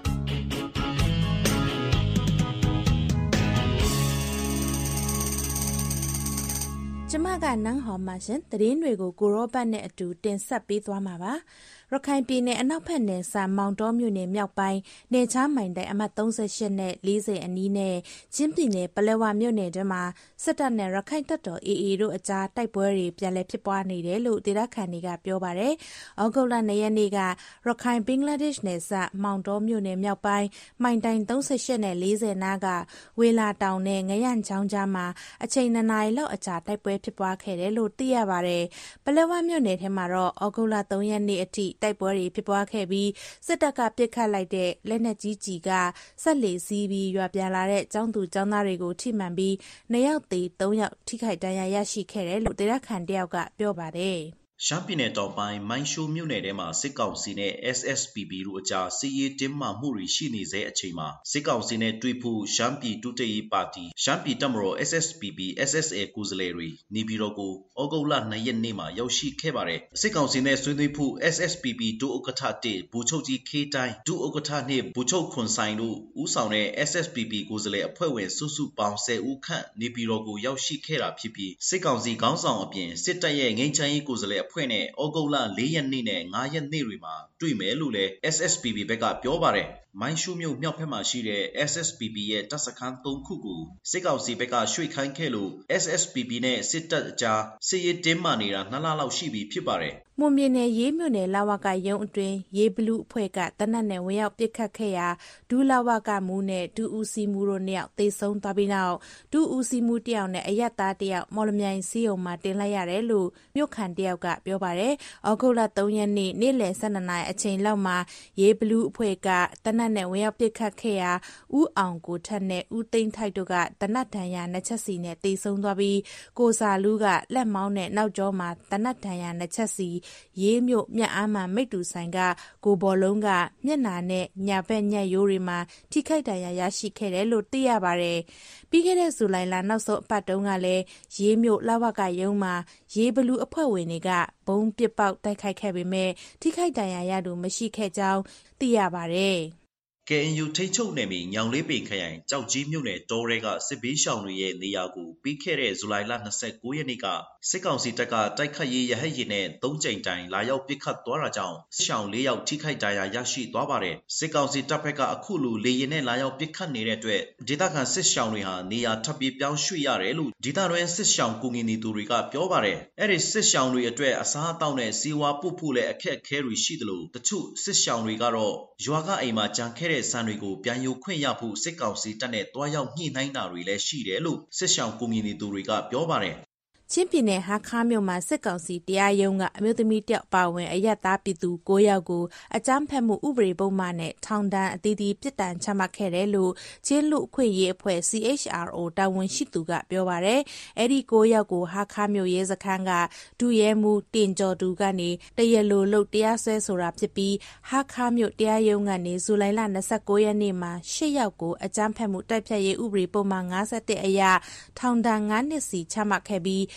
ကျမကနန်းဟော်မှာရှင်သတင်းတွေကိုကိုရောဘတ်နဲ့အတူတင်ဆက်ပေးသွားမှာပါရခိုင်ပြည်နယ်အနောက်ဘက်နယ်စပ်မောင်တောမြို့နယ်မြောက်ပိုင်းနယ်ချားမိုင်တိုင်အမှတ်38နဲ့40အနီးနဲ့ချင်းပြည်နယ်ပလက်ဝမြို့နယ်ထဲမှာစစ်တပ်နဲ့ရခိုင်တပ်တော် AA တို့အကြားတိုက်ပွဲတွေပြန်လည်ဖြစ်ပွားနေတယ်လို့ဒေသခံတွေကပြောပါတယ်။ဩဂုတ်လ2ရက်နေ့ကရခိုင်ဘင်္ဂလားဒေ့ရှ်နယ်စပ်မောင်တောမြို့နယ်မြောက်ပိုင်းမိုင်တိုင်38နဲ့40နားကဝေလာတောင်နဲ့ငရန့်ချောင်းကြားမှာအချိန်2နာရီလောက်အကြာတိုက်ပွဲဖြစ်ပွားခဲ့တယ်လို့သိရပါတယ်။ပလက်ဝမြို့နယ်ထဲမှာတော့ဩဂုတ်လ3ရက်နေ့အထိတိုက်ပွဲတွေဖြစ်ပွားခဲ့ပြီးစစ်တပ်ကပစ်ခတ်လိုက်တဲ့လက်နက်ကြီးကဆက်လေစီးပြီးရွာပြန်လာတဲ့ကျောင်းသူကျောင်းသားတွေကိုထိမှန်ပြီး2ယောက်သေ3ယောက်ထိခိုက်ဒဏ်ရာရရှိခဲ့တယ်လို့ဒေသခံတယောက်ကပြောပါတယ်ရှမ်းပြည်နယ်တောင်ပိုင်းမိုင်းရှိုးမြို့နယ်ထဲမှာစစ်ကောင်စီနဲ့ SSPP တို့အကြားစစ်ရေးတင်းမာမှုတွေရှိနေစေအချိန်မှာစစ်ကောင်စီနဲ့တွေ့ဖို့ရှမ်းပြည်တိုးတက်ရေးပါတီရှမ်းပြည်တပ်မတော် SSPP SSA ကိုယ်စားလှယ်တွေနေပြည်တော်ကိုဩဂုတ်လ2ရက်နေ့မှာရောက်ရှိခဲ့ပါတယ်စစ်ကောင်စီနဲ့ဆွေးနွေးဖို့ SSPP ဒုဥက္ကဋ္ဌ1ဗိုလ်ချုပ်ကြီး K တိုင်းဒုဥက္ကဋ္ဌ2ဗိုလ်ချုပ်ခွန်ဆိုင်တို့ဦးဆောင်တဲ့ SSPP ကိုယ်စားလှယ်အဖွဲ့ဝင်စုစုပေါင်း10ဦးခန့်နေပြည်တော်ကိုရောက်ရှိခဲ့တာဖြစ်ပြီးစစ်ကောင်စီခေါင်းဆောင်အပြင်စစ်တပ်ရဲ့ငြိမ်းချမ်းရေးကိုယ်စားလှယ်အဖွဲ့နဲ့ဩဂုတ်လ4ရက်နေ့နဲ့5ရက်နေ့တွေမှာတွေ့မယ်လို့လည်း SSPP ဘက်ကပြောပါတယ်မိုင်းရှူးမြို့မြောက်ဘက်မှာရှိတဲ့ SSPP ရဲ့တပ်စခန်း3ခုကိုစစ်ကောင်စီဘက်ကရွှေ့ခိုင်းခဲ့လို့ SSPP နဲ့စစ်တပ်အကြားစစ်ရေးတင်းမာနေတာ2လလောက်ရှိပြီဖြစ်ပါတယ်မွန်ပြည်နယ်ရေးမြို့နယ်လာဝကရုံးအတွင်းရေးဘလူးအဖွဲ့ကတနက်နဲ့ဝင်ရောက်ပစ်ခတ်ခဲ့ရာဒူလာဝကမူးနဲ့ဒူဦးစီမူတို့2ယောက်သေဆုံးသွားပြီးနောက်ဒူဦးစီမူ1ယောက်နဲ့အရက်သား1ယောက်မော်လမြိုင်စီးရုံမှာတင်လိုက်ရတယ်လို့မြို့ခံ1ယောက်ကပြောပါတယ်။ဩဂုတ်လ3ရက်နေ့နေ့လယ်12နာရီအချိန်လောက်မှာရေးဘလူးအဖွဲ့ကတနက်နဲ့ဝင်ရောက်ပစ်ခတ်ခဲ့ရာဦးအောင်ကိုထက်နဲ့ဦးသိန်းထိုက်တို့ကတနက်ဒဏ်ရာ2ချက်စီနဲ့သေဆုံးသွားပြီးကိုစာလူးကလက်မောင်းနဲ့နောက်ကျောမှာတနက်ဒဏ်ရာ2ချက်စီရေးမြို့မြတ်အားမှမိတ်တူဆိုင်ကကိုဘော်လုံးကမျက်နာနဲ့ညာဘက်ညက်ရိုးတွေမှာထိခိုက်ဒဏ်ရာရရှိခဲ့တယ်လို့သိရပါတယ်။ပြီးခဲ့တဲ့ဇူလိုင်လနောက်ဆုံးအပတ်တုန်းကလည်းရေးမြို့လဝကရုံးမှာရေးဘလူးအဖွဲ့ဝင်တွေကဘုံပစ်ပေါက်တိုက်ခိုက်ခဲ့ပေမဲ့ထိခိုက်ဒဏ်ရာရသူမရှိခဲ့ကြောင်းသိရပါတယ်။ KNU ထိတ်ချုပ်နယ်မြေညောင်လေးပင်ခရိုင်ကြောက်ကြီးမြို့နယ်တောရဲကစစ်ဘေးရှောင်တွေရဲ့နေရာကိုပြီးခဲ့တဲ့ဇူလိုင်လ29ရက်နေ့ကစစ်ကောင်စီတပ်ကတိုက်ခတ်ရေးရဟတ်ယာဉ်နဲ့3ကြိမ်တိုင်လာရောက်ပစ်ခတ်သွားတာကြောင့်စစ်ရှောင်4ယောက်ထိခိုက်ဒဏ်ရာရရှိသွားပါတယ်စစ်ကောင်စီတပ်ဘက်ကအခုလိုလေယာဉ်နဲ့လာရောက်ပစ်ခတ်နေတဲ့အတွက်ဒေသခံစစ်ရှောင်တွေဟာနေရာထပ်ပြီးပြောင်းရွှေ့ရတယ်လို့ဒေသတွင်းစစ်ရှောင်ကူညီနေသူတွေကပြောပါတယ်အဲ့ဒီစစ်ရှောင်တွေအတွက်အစားအသောက်နဲ့စီဝါပို့ဖို့လည်းအခက်အခဲတွေရှိတယ်လို့တချို့စစ်ရှောင်တွေကတော့ရွာကအိမ်မှာကြံခဲ့တဲ့ဆန်တွေကိုပြန်ယူခွင့်ရဖို့စစ်ကောင်စီတပ်နဲ့တွားရောက်ညှိနှိုင်းတာတွေလည်းရှိတယ်လို့စစ်ရှောင်ကူညီနေသူတွေကပြောပါတယ်ချင်းပြည်နယ်ဟာခါမြို့မှာစစ်ကောင်စီတရားရုံးကအမျိုးသမီးတယောက်ပါဝင်အရက်သားပြည်သူ9ယောက်ကိုအကြမ်းဖက်မှုဥပဒေပုံမှန်နဲ့ထောင်ဒဏ်အသီးသီးပြစ်ဒဏ်ချမှတ်ခဲ့တယ်လို့ချင်းလူအခွင့်ရေးအဖွဲ့ CHRO တာဝန်ရှိသူကပြောပါတယ်။အဲ့ဒီ9ယောက်ကိုဟာခါမြို့ရဲစခန်းကဒုရဲမှုတင်ကျော်သူကနေတရလိုလုတ်တရားစွဲဆိုတာဖြစ်ပြီးဟာခါမြို့တရားရုံးကနေဇူလိုင်လ29ရက်နေ့မှာ10ယောက်ကိုအကြမ်းဖက်မှုတိုက်ဖျက်ရေးဥပဒေပုံမှန်51အရထောင်ဒဏ်9နှစ်စီချမှတ်ခဲ့ပြီး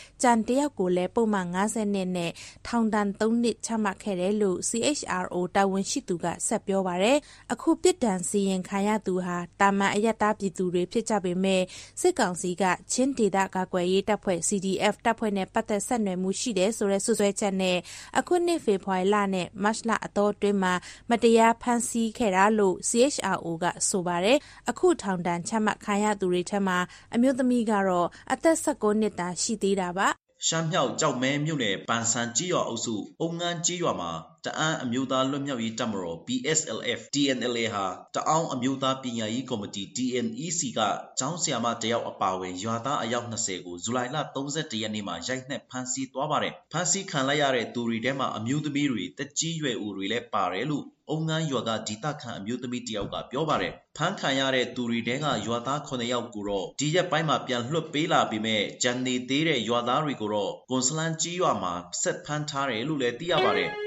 ကြံတယောက်ကိုလည်းပုံမှန်50နှစ်နဲ့ထောင်ဒဏ်3နှစ်ချမှတ်ခဲ့တယ်လို့ CHRO တာဝန်ရှိသူကဆက်ပြောပါတယ်။အခုပြစ်ဒဏ်စီရင်ခံရသူဟာတာမန်အရပ်သားပြည်သူတွေဖြစ်ကြပေမဲ့စစ်ကောင်စီကချင်းဒေသကာကွယ်ရေးတပ်ဖွဲ့ CDF တပ်ဖွဲ့နဲ့ပတ်သက်ဆက်နွယ်မှုရှိတယ်ဆိုတဲ့စွပ်စွဲချက်နဲ့အခုနှစ်ဖေဖော်ဝါရီလနဲ့မတ်လအတောအတွင်းမှာမတရားဖမ်းဆီးခဲ့တာလို့ CHRO ကဆိုပါတယ်။အခုထောင်ဒဏ်ချမှတ်ခံရသူတွေထက်မှာအမျိုးသမီးကတော့အသက်19နှစ်သာရှိသေးတာပါ။ရှမ်းမြောက်ကြောက်မဲမြို့နယ်ပန်ဆန်ကြီးရွာအုပ်စုအုံငန်းကြီးရွာမှာတအန်းအမျိုးသားလွတ်မြောက်ရေးတပ်မတော် PSLF TNLA ဟာတအောင်းအမျိုးသားပညာရေးကော်မတီ TNEC ကကျောင်းဆရာမတယောက်အပါအဝင်ရွာသားအယောက်20ကိုဇူလိုင်လ31ရက်နေ့မှာရိုက်နှက်ဖမ်းဆီးသွားပါတယ်။ဖမ်းဆီးခံလိုက်ရတဲ့သူတွေထဲမှာအမျိုးသမီးတွေတက်ကြီးရွယ်အိုတွေလည်းပါတယ်လို့အုံငန်းရွာကဒေသခံအမျိုးသမီးတယောက်ကပြောပါတယ်။ဖမ်းခံရတဲ့သူတွေထဲကရွာသား9ယောက်ကိုတော့ဒီရက်ပိုင်းမှာပြန်လွှတ်ပေးလာပေမဲ့ဂျန်နေသေးတဲ့ရွာသားတွေကိုတော့ကွန်ဆလန်ကြီးရွာမှာဆက်ဖမ်းထားတယ်လို့လည်းသိရပါတယ်။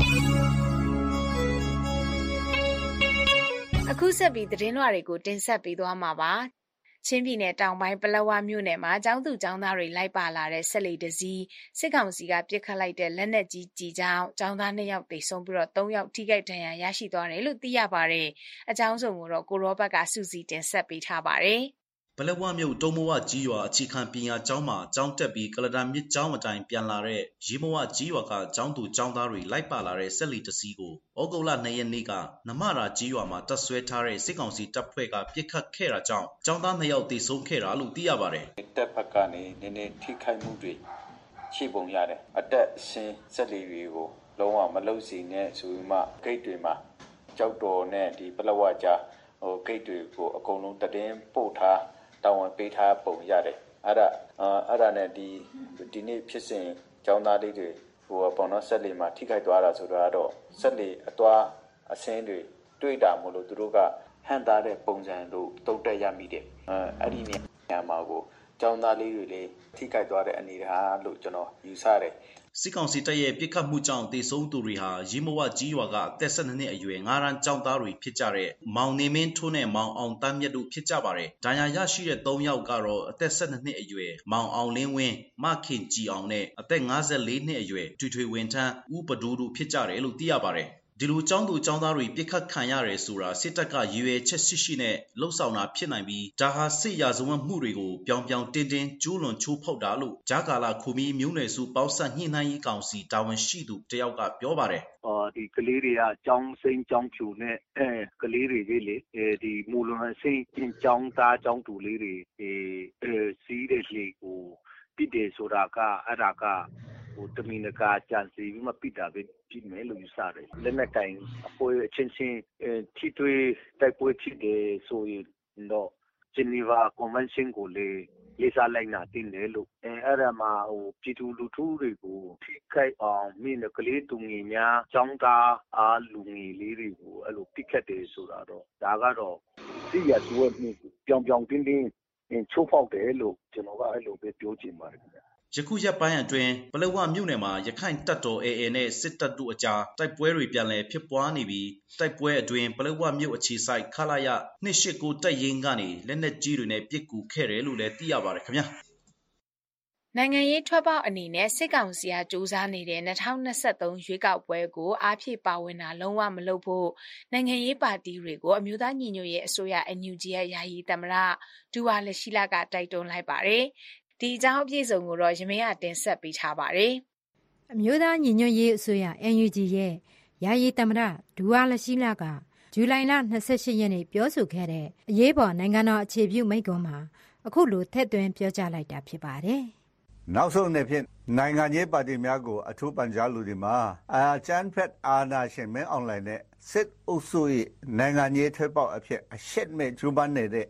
အခုဆက်ပြီးသတင်းလွှာတွေကိုတင်ဆက်ပေးသွားမှာပါ။ချင်းပြည်နယ်တောင်ပိုင်းပလက်ဝမြို့နယ်မှာကျောင်းသူကျောင်းသားတွေလိုက်ပါလာတဲ့ဆက်လီတစည်းစစ်ကောင်စီကပစ်ခတ်လိုက်တဲ့လက်နက်ကြီးကြီးကြောင့်ကျောင်းသား2ယောက်သေဆုံးပြီးတော့3ယောက်ထိခိုက်ဒဏ်ရာရရှိသွားတယ်လို့သိရပါတယ်။အကြောင်းစုံကိုတော့ကိုရောဘတ်ကစုစည်းတင်ဆက်ပေးထားပါတယ်။ပလက်ဝမြို့တုံးမဝကြီးရွာအခြေခံပညာကျောင်းမှာကျောင်းတက်ပြီးကလဒန်မြစ်ကျောင်းအတိုင်းပြန်လာတဲ့ရေမဝကြီးရွာကကျောင်းသူကျောင်းသားတွေလိုက်ပါလာတဲ့ဆက်လီတစည်းကိုဩဂုတ်လ2ရက်နေ့ကနမရာကြီးရွာမှာတပ်ဆွဲထားတဲ့စစ်ကောင်စီတပ်ဖွဲ့ကပစ်ခတ်ခဲ့တာကြောင့်ကျောင်းသား2ယောက်သေဆုံးခဲ့တာလို့သိရပါတယ်။တပ်ဖက်ကနေနည်းနည်းထိခိုက်မှုတွေရှိပုံရတယ်။အသက်ရှင်ဆက်လီတွေကိုလုံးဝမလုပ်စီနဲ့ဆိုပြီးမှဂိတ်တွေမှာကြောက်တော်နဲ့ဒီပလက်ဝကြားဂိတ်တွေကိုအကုန်လုံးတည်င်းပို့ထားတာဝန်ပေးထားပုံရတယ်အဲ့ဒါနဲ့ဒီနေ့ဖြစ်စဉ်ကျောင်းသားလေးတွေပေါ့နော်ဆက်လီမှာထိခိုက်သွားတာဆိုတော့ဆက်လီအသွားအဆင်းတွေတွေ့တာမို့လို့သူတို့ကဟန်တာတဲ့ပုံစံလို့တုတ်တက်ရမိတယ်အဲ့ဒီနေရာမှာကိုကျောင်းသားလေးတွေလည်းထိခိုက်သွားတဲ့အနေအထားလို့ကျွန်တော်ယူဆတယ်စစ်ကောင်စီတပ်ရဲ့ပစ်ခတ်မှုကြောင့်သေဆုံးသူတွေဟာရေမဝကြီးရွာကအသက်12နှစ်အရွယ်9ရန်ကျောင်းသားတွေဖြစ်ကြတဲ့မောင်နေမင်းထွန်းနဲ့မောင်အောင်တန်းမြတ်တို့ဖြစ်ကြပါတယ်။ဒဏ်ရာရရှိတဲ့3ယောက်ကတော့အသက်12နှစ်အရွယ်မောင်အောင်လင်းဝင်းမခင်ကြည်အောင်နဲ့အသက်54နှစ်အရွယ်ထွေထွေဝင်းထန်းဦးပဒိုးတို့ဖြစ်ကြတယ်လို့သိရပါတယ်။ဒီလိုကျောင်းသူကျောင်းသားတွေပြစ်ခတ်ခံရတယ်ဆိုတာစစ်တပ်ကရည်ရွယ်ချက်ရှိနဲ့လှုပ်ဆောင်တာဖြစ်နိုင်ပြီးဒါဟာစစ်ရာဇဝတ်မှုတွေကိုပြောင်ပြောင်တင်းတင်းကျူးလွန်ချိုးဖောက်တာလို့ဂျာကာလာခူမီမျိုးနွယ်စုပေါင်းဆက်ညှိနှိုင်းရေးကောင်စီတာဝန်ရှိသူတယောက်ကပြောပါတယ်ဒီကလေးတွေကကျောင်းစိမ်းကျောင်းဖြူနဲ့ကလေးတွေကြီးလေဒီမူလွန်စိမ်းကျောင်းသားကျောင်းသူလေးတွေစီးတဲ့လေကိုပြစ်တယ်ဆိုတာကအဲ့ဒါကတမီနကကြံစီပြီးမှပြစ်တာပဲဖြစ်မယ်လို့ယူဆတယ်လက်နက်ကင်အပွဲအချင်းချင်းထိတွေ့တိုက်ပွဲဖြစ်တယ်ဆိုရင်တော့ဂျီနီဗာကွန်ဗင်းရှင်းကိုလေးစားလိုက်နာတင်တယ်လို့အဲ့ဒါမှာပြည်သူလူထုတွေကိုထိခိုက်အောင်မိနကလေးသူငယ်များចောင်းသားအားလူငယ်လေးတွေကိုအဲ့လိုပြစ်ခတ်တယ်ဆိုတာတော့ဒါကတော့စစ်ရသွဲမှုပြောင်ပြောင်တင်းတင်းချိုးဖောက်တယ်လို့ကျွန်တော်ကအဲ့လိုပဲပြောချင်ပါတယ်ယခုရက်ပိုင်းအတွင်းပလက်ဝမြို့နယ်မှာရခိုင်တပ်တော် AA နဲ့စစ်တပ်တို့အကြားတိုက်ပွဲတွေပြန်လည်ဖြစ်ပွားနေပြီးတိုက်ပွဲအတွင်းပလက်ဝမြို့အခြေစိုက်ခလာရ289တပ်ရင်းကနေလက်နက်ကြီးတွေနဲ့ပစ်ကူခဲ့တယ်လို့လည်းသိရပါတယ်ခင်ဗျာနိုင်ငံရေးထွက်ပေါက်အနေနဲ့စစ်ကောင်စီကစူးစမ်းနေတဲ့2023ရွေးကောက်ပွဲကိုအားဖြည့်ပါဝင်တာလုံးဝမလုပ်ဖို့နိုင်ငံရေးပါတီတွေကိုအမျိုးသားညီညွတ်ရေးအစိုးရ NUG ရဲ့ယာယီသမ္မတဒူဝါလက်ရှိလာကတိုက်တွန်းလိုက်ပါတယ်ဒီအကြောင်းအပြည့်စုံကိုတော့ရမင်းကတင်ဆက်ပေးထားပါတယ်။အမျိုးသားညီညွတ်ရေးအစိုးရ NUG ရဲ့ယာယီသမ္မတဒူဝါလက်ရှိလာကဇူလိုင်လ28ရက်နေ့ပြောဆိုခဲ့တဲ့အရေးပေါ်နိုင်ငံတော်အခြေပြုမိန့်ခွန်းမှာအခုလိုထည့်သွင်းပြောကြားလိုက်တာဖြစ်ပါတယ်။နောက်ဆုံးအနေဖြင့်နိုင်ငံရေးပါတီများကိုအထူးပန်ကြားလူတွေမှာအချမ်းဖက်အာဏာရှင်မင်းအွန်လိုင်းနဲ့စစ်အုပ်စု၏နိုင်ငံရေးထွက်ပေါက်အဖြစ်အရှက်မဲ့ကျူးပန်းနေတဲ့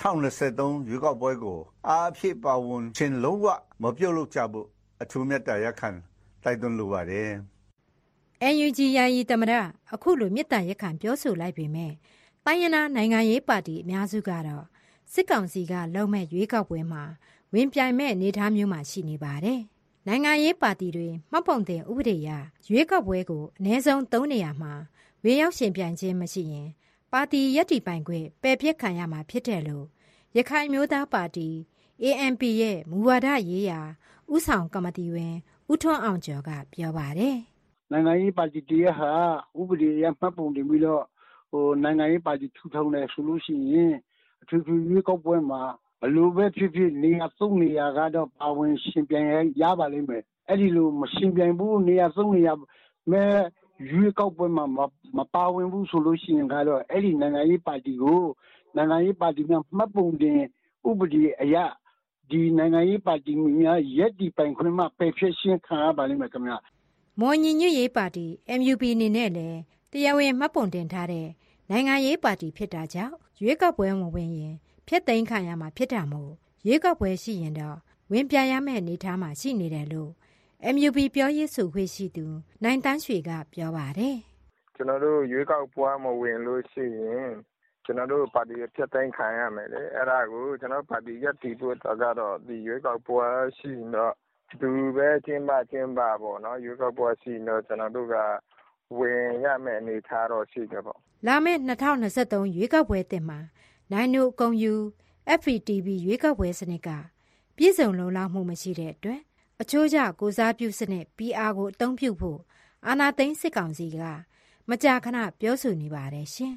2023ရွေးကောက်ပွဲကိုအားဖြည့်ပါဝင်ခြင်းလုံးဝမပြုတ်လို့ကြဖို့အထူးမြတ်တာရက်ခံတိုက်တွန်းလိုပါတယ်။ NUG ယာယီသမ္မတအခုလိုမြတ်တာရက်ခံပြောဆိုလိုက်ပေမဲ့တိုင်းရင်းသားနိုင်ငံရေးပါတီအများစုကတော့စစ်ကောင်စီကလုံမဲ့ရွေးကောက်ပွဲမှာဝင်ပြိုင်မဲ့အနေအထားမျိုးမှာရှိနေပါတယ်။နိုင်ငံရေးပါတီတွေမှတ်ပုံတင်ဥပဒေအရရွေးကောက်ပွဲကိုအနည်းဆုံး3နေရာမှာဝင်ရောက်ရှင်ပြိုင်ခြင်းမရှိရင်ပါတီရပ်တည်ပိုင်ခွင့်ပယ်ဖျက်ခံရမှာဖြစ်တယ်လို့ရခိုင်မျိုးသားပါတီ ANP ရဲ့မူဝါဒရေးရာဥဦးဆောင်ကော်မတီဝင်ဦးထွန်းအောင်ကျော်ကပြောပါတယ်။နိုင်ငံရေးပါတီတရဟာဥပဒေအရမှတ်ပုံတင်ပြီးတော့နိုင်ငံရေးပါတီထူထောင်တယ်ဆိုလို့ရှိရင်အထွေထွေရွေးကောက်ပွဲမှာဘလို့ပဲဖြစ်ဖြစ်နေရာ၃နေရာကတော့ပါဝင်ရှင်ပြိုင်ရပါလိမ့်မယ်။အဲ့ဒီလိုမရှင်ပြိုင်ဘူးနေရာ၃နေရာမဲရွေးကောက်ပွဲမှာမပါဝင်ဘူးဆိုလို့ရှိရင်ကတော့အဲ့ဒီနိုင်ငံရေးပါတီကိုနိုင်ငံရေးပါတီများမှတ်ပုံတင်ဥပဒေအရဒီနိုင်ငံရေးပါတီများရက်တီပိုင်ခွင့်မှပယ်ဖျက်ခြင်းခံရပါလိမ့်မယ်ခင်ဗျ။မော်ညီညွတ်ရေးပါတီ MUP အနေနဲ့လည်းတရားဝင်မှတ်ပုံတင်ထားတဲ့နိုင်ငံရေးပါတီဖြစ်တာကြောင့်ရွေးကောက်ပွဲဝင်ဝင်ရင်ဖျက်သိမ်းခံရမှာဖြစ်တာမို့ရွေးကောက်ပွဲရှိရင်တော့ဝင်ပြရမယ့်အနေအထားမှာရှိနေတယ်လို့ MUP ပြောရေးဆိုခွင့်ရှိသူနိုင်တန်းရွှေကပြောပါတယ်။ကျွန်တော်တို့ရွေးကောက်ပွဲမဝင်လို့ရှိရင်ကျွန်တော်တို့ပါတီဖျက်သိမ်းခံရမယ်လေအဲ့ဒါကိုကျွန်တော်ပါတီရပ်တည်ဖို့ကတော့ဒီရွေးကောက်ပွဲရှိတော့သူပဲကျင်းပပေါ့နော်ရွေးကောက်ပွဲရှိတော့ကျွန်တော်တို့ကဝင်ရမယ့်အနေအထားတော့ရှိတယ်ပေါ့လာမယ့်2023ရွေးကောက်ပွဲတင်မှာနိုင်နိုအုံယူ FPTV ရွေးကောက်ပွဲစနစ်ကပြည်စုံလုံလောက်မှုမရှိတဲ့အတွက်အချို့ကြကိုစားပြုစနစ် PR ကိုအသုံးပြုဖို့အာဏာသိမ်းစစ်ကောင်စီကမကြာခဏပြောဆိုနေပါတယ်ရှင်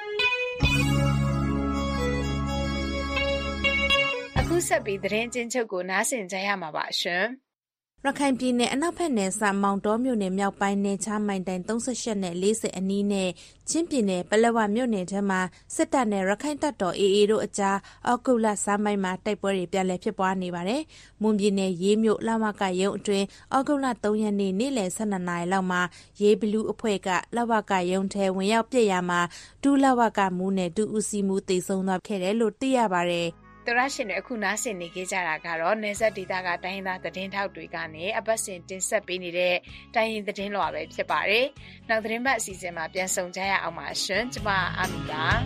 အခုဆက်ပြီးသတင်းချင်းချုပ်ကိုနားဆင်ကြရမှာပါရှင်ရခိုင်ပြည်နယ်အနောက်ဘက်နယ်စပ်မောင်တောမြို့နယ်မြောက်ပိုင်းနယ်ခြားမိုင်တိုင်38နဲ့40အနီးနဲ့ချင်းပြည်နယ်ပလက်ဝမြို့နယ်ထဲမှာစစ်တပ်နဲ့ရခိုင်တပ်တော် AA တို့အကြားအောက်ကုလစမ်းပိုင်းမှာတိုက်ပွဲတွေပြန်လည်ဖြစ်ပွားနေပါတယ်။မွန်ပြည်နယ်ရေးမြို့လဝကရုံးအတွင်းအောက်ကုလ3ရက်နေ့နေ့လယ်12နာရီလောက်မှာရေးဘလူးအဖွဲ့ကလဝကရုံးထဲဝင်ရောက်ပြစ်ရမှာဒူလဝကမူးနဲ့ဒူဦးစီမူတေဆုံးသွားခဲ့တယ်လို့သိရပါတယ်။တရရှင်တွေအခုနားဆင်နေကြတာကတော့နေဆက်ဒေတာကတိုင်းရင်းသားသတင်းထောက်တွေကနေအပတ်စဉ်တင်ဆက်ပေးနေတဲ့တိုင်းရင်းသတင်းလွှာပဲဖြစ်ပါတယ်။နောက်သတင်းပတ်အစီအစဉ်မှာပြန်ဆုံကြရအောင်ပါရှင်။ကျမအာမီပါ။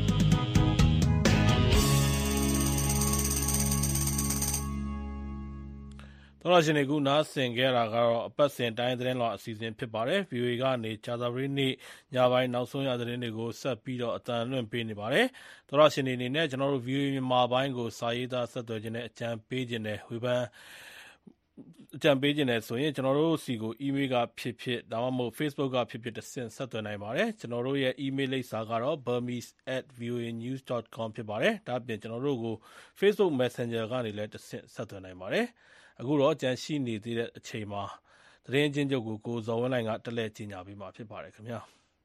တော်ရှင်တွေခုနားဆင်ခဲ့တာကတော့အပတ်စဉ်တိုင်းသတင်းလွှာအစီအစဉ်ဖြစ်ပါတယ်။ VOA ကနေကြာသပတေးနေ့ညပိုင်းနောက်ဆုံးရသတင်းတွေကိုဆက်ပြီးတော့အတန်လွှင့်ပေးနေပါတယ်။တော်ရှင်တွေအနေနဲ့ကျွန်တော်တို့ VOA မြန်မာပိုင်းကိုစာရေးသားဆက်သွယ်ခြင်းနဲ့အကြံပေးခြင်းနဲ့ဝေဖန်အကြံပေးခြင်းနဲ့ဆိုရင်ကျွန်တော်တို့စီကို email ကဖြစ်ဒါမှမဟုတ် Facebook ကဖြစ်တဆင့်ဆက်သွယ်နိုင်ပါတယ်။ကျွန်တော်တို့ရဲ့ email လိပ်စာကတော့ burmese@voanews.com ဖြစ်ပါတယ်။ဒါ့အပြင်ကျွန်တော်တို့ကို Facebook Messenger ကနေလည်းတဆင့်ဆက်သွယ်နိုင်ပါတယ်။အခုတော့ကြန့်ရှိနေသေးတဲ့အချိန်မှာသတင်းချင်းချုပ်ကိုဇော်ဝင်းနိုင်ကတက်လက်ကြီးညာပေးမှာဖြစ်ပါတယ်ခင်ဗျာ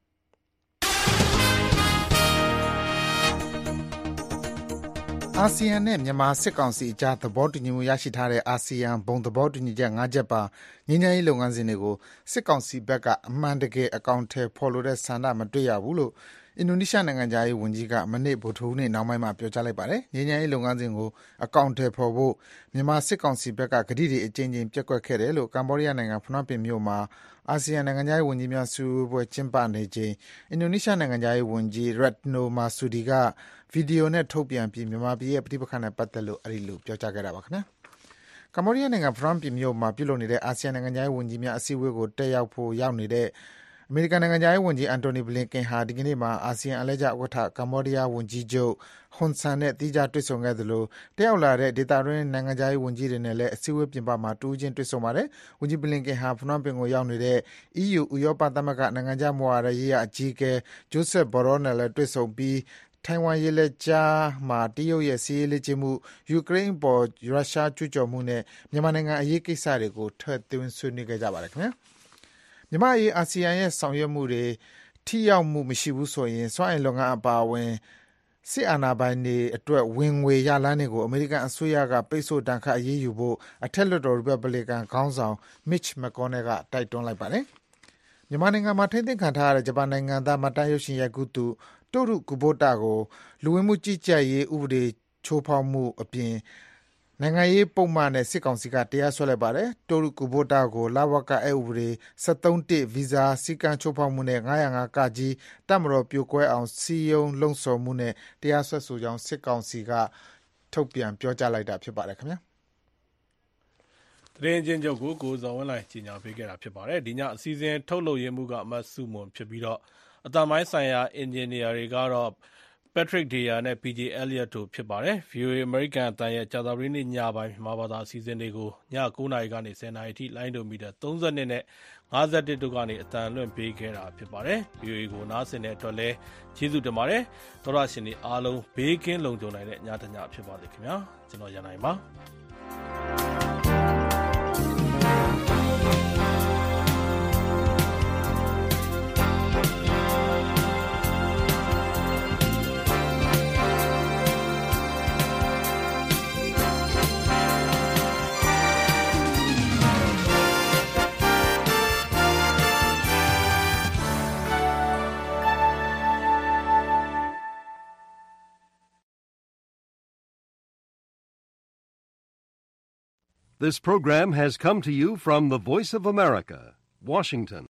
အာဆီယံနဲ့မြန်မာစစ်ကောင်စီအကြားသဘောတူညီမှုရရှိထားတဲ့အာဆီယံဘုံသဘောတူညီချက်၅ချက်ပါငြိမ်းချမ်းရေးလုပ်ငန်းစဉ်တွေကိုစစ်ကောင်စီဘက်ကအမှန်တကယ်အကောင့်ထဲဖော်လို့တဲ့ဆန္ဒမတွေ့ရဘူးလို့အင်ဒိုနီးရှားနိုင်ငံသားရေးဝန်ကြီးကမနေ့ဗုဒ္ဓဟူးနေ့နောက်ပိုင်းမှာပြောကြားလိုက်ပါတယ်။ငြိမ်းချမ်းရေးလုပ်ငန်းစဉ်ကိုအကောင့်ထဲဖော်ဖို့မြန်မာစစ်ကောင်စီဘက်ကကတိတွေအကြိမ်ကြိမ်ပြက်ကွက်ခဲ့တယ်လို့ကမ္ဘောဒီးယားနိုင်ငံဖနွမ်းပင်မြို့မှာအာဆီယံနိုင်ငံသားရေးဝန်ကြီးများစုပွဲကျင်းပနေချိန်အင်ဒိုနီးရှားနိုင်ငံသားရေးဝန်ကြီး Retno Marsudi ကဗီဒီယိုနဲ့ထုတ်ပြန်ပြီးမြန်မာပြည်ရဲ့ပဋိပက္ခနဲ့ပတ်သက်လို့အဲဒီလိုပြောကြားခဲ့တာပါခင်ဗျာ။ကမ္ဘောဒီးယားနိုင်ငံဖနွမ်းပင်မြို့မှာပြုလုပ်နေတဲ့အာဆီယံနိုင်ငံသားရေးဝန်ကြီးများအစည်းအဝေးကိုတက်ရောက်ဖို့ရောက်နေတဲ့အမေရိကန်နိုင်ငံသားရေးဝန်ကြီးအန်တိုနီဘလင်ကန်ဟာဒီကနေ့မှာအာဆီယံအလှည့်ကျဥက္ကဋ္ဌကမ္ဘောဒီးယားဝန်ကြီးချုပ်ဟွန်ဆန်နဲ့သီးခြားတွေ့ဆုံခဲ့သလိုတက်ရောက်လာတဲ့ဒေသတွင်းနိုင်ငံသားရေးဝန်ကြီးတွေနဲ့လည်းအစည်းအဝေးပြင်ပမှာတူးချင်းတွေ့ဆုံပါတယ်။ဝန်ကြီးဘလင်ကန်ဟာဖနွမ်းပင်ကိုရောက်နေတဲ့ EU ဥရောပသမဂ္ဂနိုင်ငံခြားမူဝါဒရေးရာအကြီးအကဲဂျိုးဆက်ဘော်ရောနဲ့လည်းတွေ့ဆုံပြီးထိုင်ဝမ်ရေလက်ကြားမှာတရုတ်ရဲ့စီးရေးလေ့ကျင့်မှုယူကရိန်းပေါ်ရုရှားကျူးကျော်မှုနဲ့မြန်မာနိုင်ငံအရေးကိစ္စတွေကိုထည့်သွင်းဆွေးနွေးခဲ့ကြပါတယ်ခင်ဗျာ။မြန်မာ့အရေးအာဆီယံရဲ့ဆောင်ရွက်မှုတွေထိရောက်မှုမရှိဘူးဆိုရင်စွမ်းအင်လုပ်ငန်းအပါအဝင်စစ်အာဏာပိုင်တွေအတွက်ဝင်ငွေရလမ်းတွေကိုအမေရိကန်အစိုးရကပိတ်ဆို့ဒဏ်ခတ်အရေးယူဖို့အထက်လွှတ်တော်ရီပတ်ဘလီကန်ခေါင်းဆောင် Mitch McConnell ကတိုက်တွန်းလိုက်ပါတယ်။မြန်မာနိုင်ငံမှာထိန်းသိမ်းခံထားရတဲ့ဂျပန်နိုင်ငံသားမတန်ရုပ်ရှင်ရိုက်ကူးသူတိုရုကူဘိုတာကိုလူဝင်မှုကြီးကြပ်ရေးဥပဒေချိုးဖောက်မှုအပြင်နိုင်ငံရေးပုံမှန်နဲ့စစ်ကောင်စီကတရားစွဲလိုက်ပါတယ်။တိုရုကူဘိုတာကိုလဝကအက်ဥပဒေ73ဗီဇာစည်းကမ်းချိုးဖောက်မှုနဲ့905ကကြီးတပ်မတော်ပြိုကွဲအောင်စီယုံလှုံ့ဆော်မှုနဲ့တရားစွဲဆိုကြောင်းစစ်ကောင်စီကထုတ်ပြန်ပြောကြားလိုက်တာဖြစ်ပါတယ်ခင်ဗျာ။သတင်းချင်းချုပ်ကိုဇော်ဝင်းနိုင်ကြီးညာပေးခဲ့တာဖြစ်ပါတယ်။ဒီညအစီအစဉ်ထုတ်လုပ်ရမှုကအမတ်စုမွန်ဖြစ်ပြီးတော့အတမိုင်းဆိုင်ရာအင်ဂျင်နီယာတွေကတော့ Patrick Deya နဲ့ PJ Elliott တို့ဖြစ်ပါတယ်။ VOA အမေရိကန်အသံရဲ့ကြာသပတေးနေ့ညပိုင်းမြန်မာဘာသာအစီအစဉ်တွေကိုည9:00 နာရီကနေ 10:00 နာရီအထိလိုင်းဒိုမီတာ32နဲ့ 51တို့ကနေအသံလွှင့်ပေးခဲ့တာဖြစ်ပါတယ်။ VOA ကိုနားဆင်တဲ့အတွက်လည်းကျေးဇူးတင်ပါတယ်။သောရရှင်တွေအားလုံးဘေးကင်းလုံခြုံနိုင်တဲ့ညတညဖြစ်ပါစေခင်ဗျာ။ကျွန်တော်ရန်နိုင်ပါ This program has come to you from the Voice of America, Washington.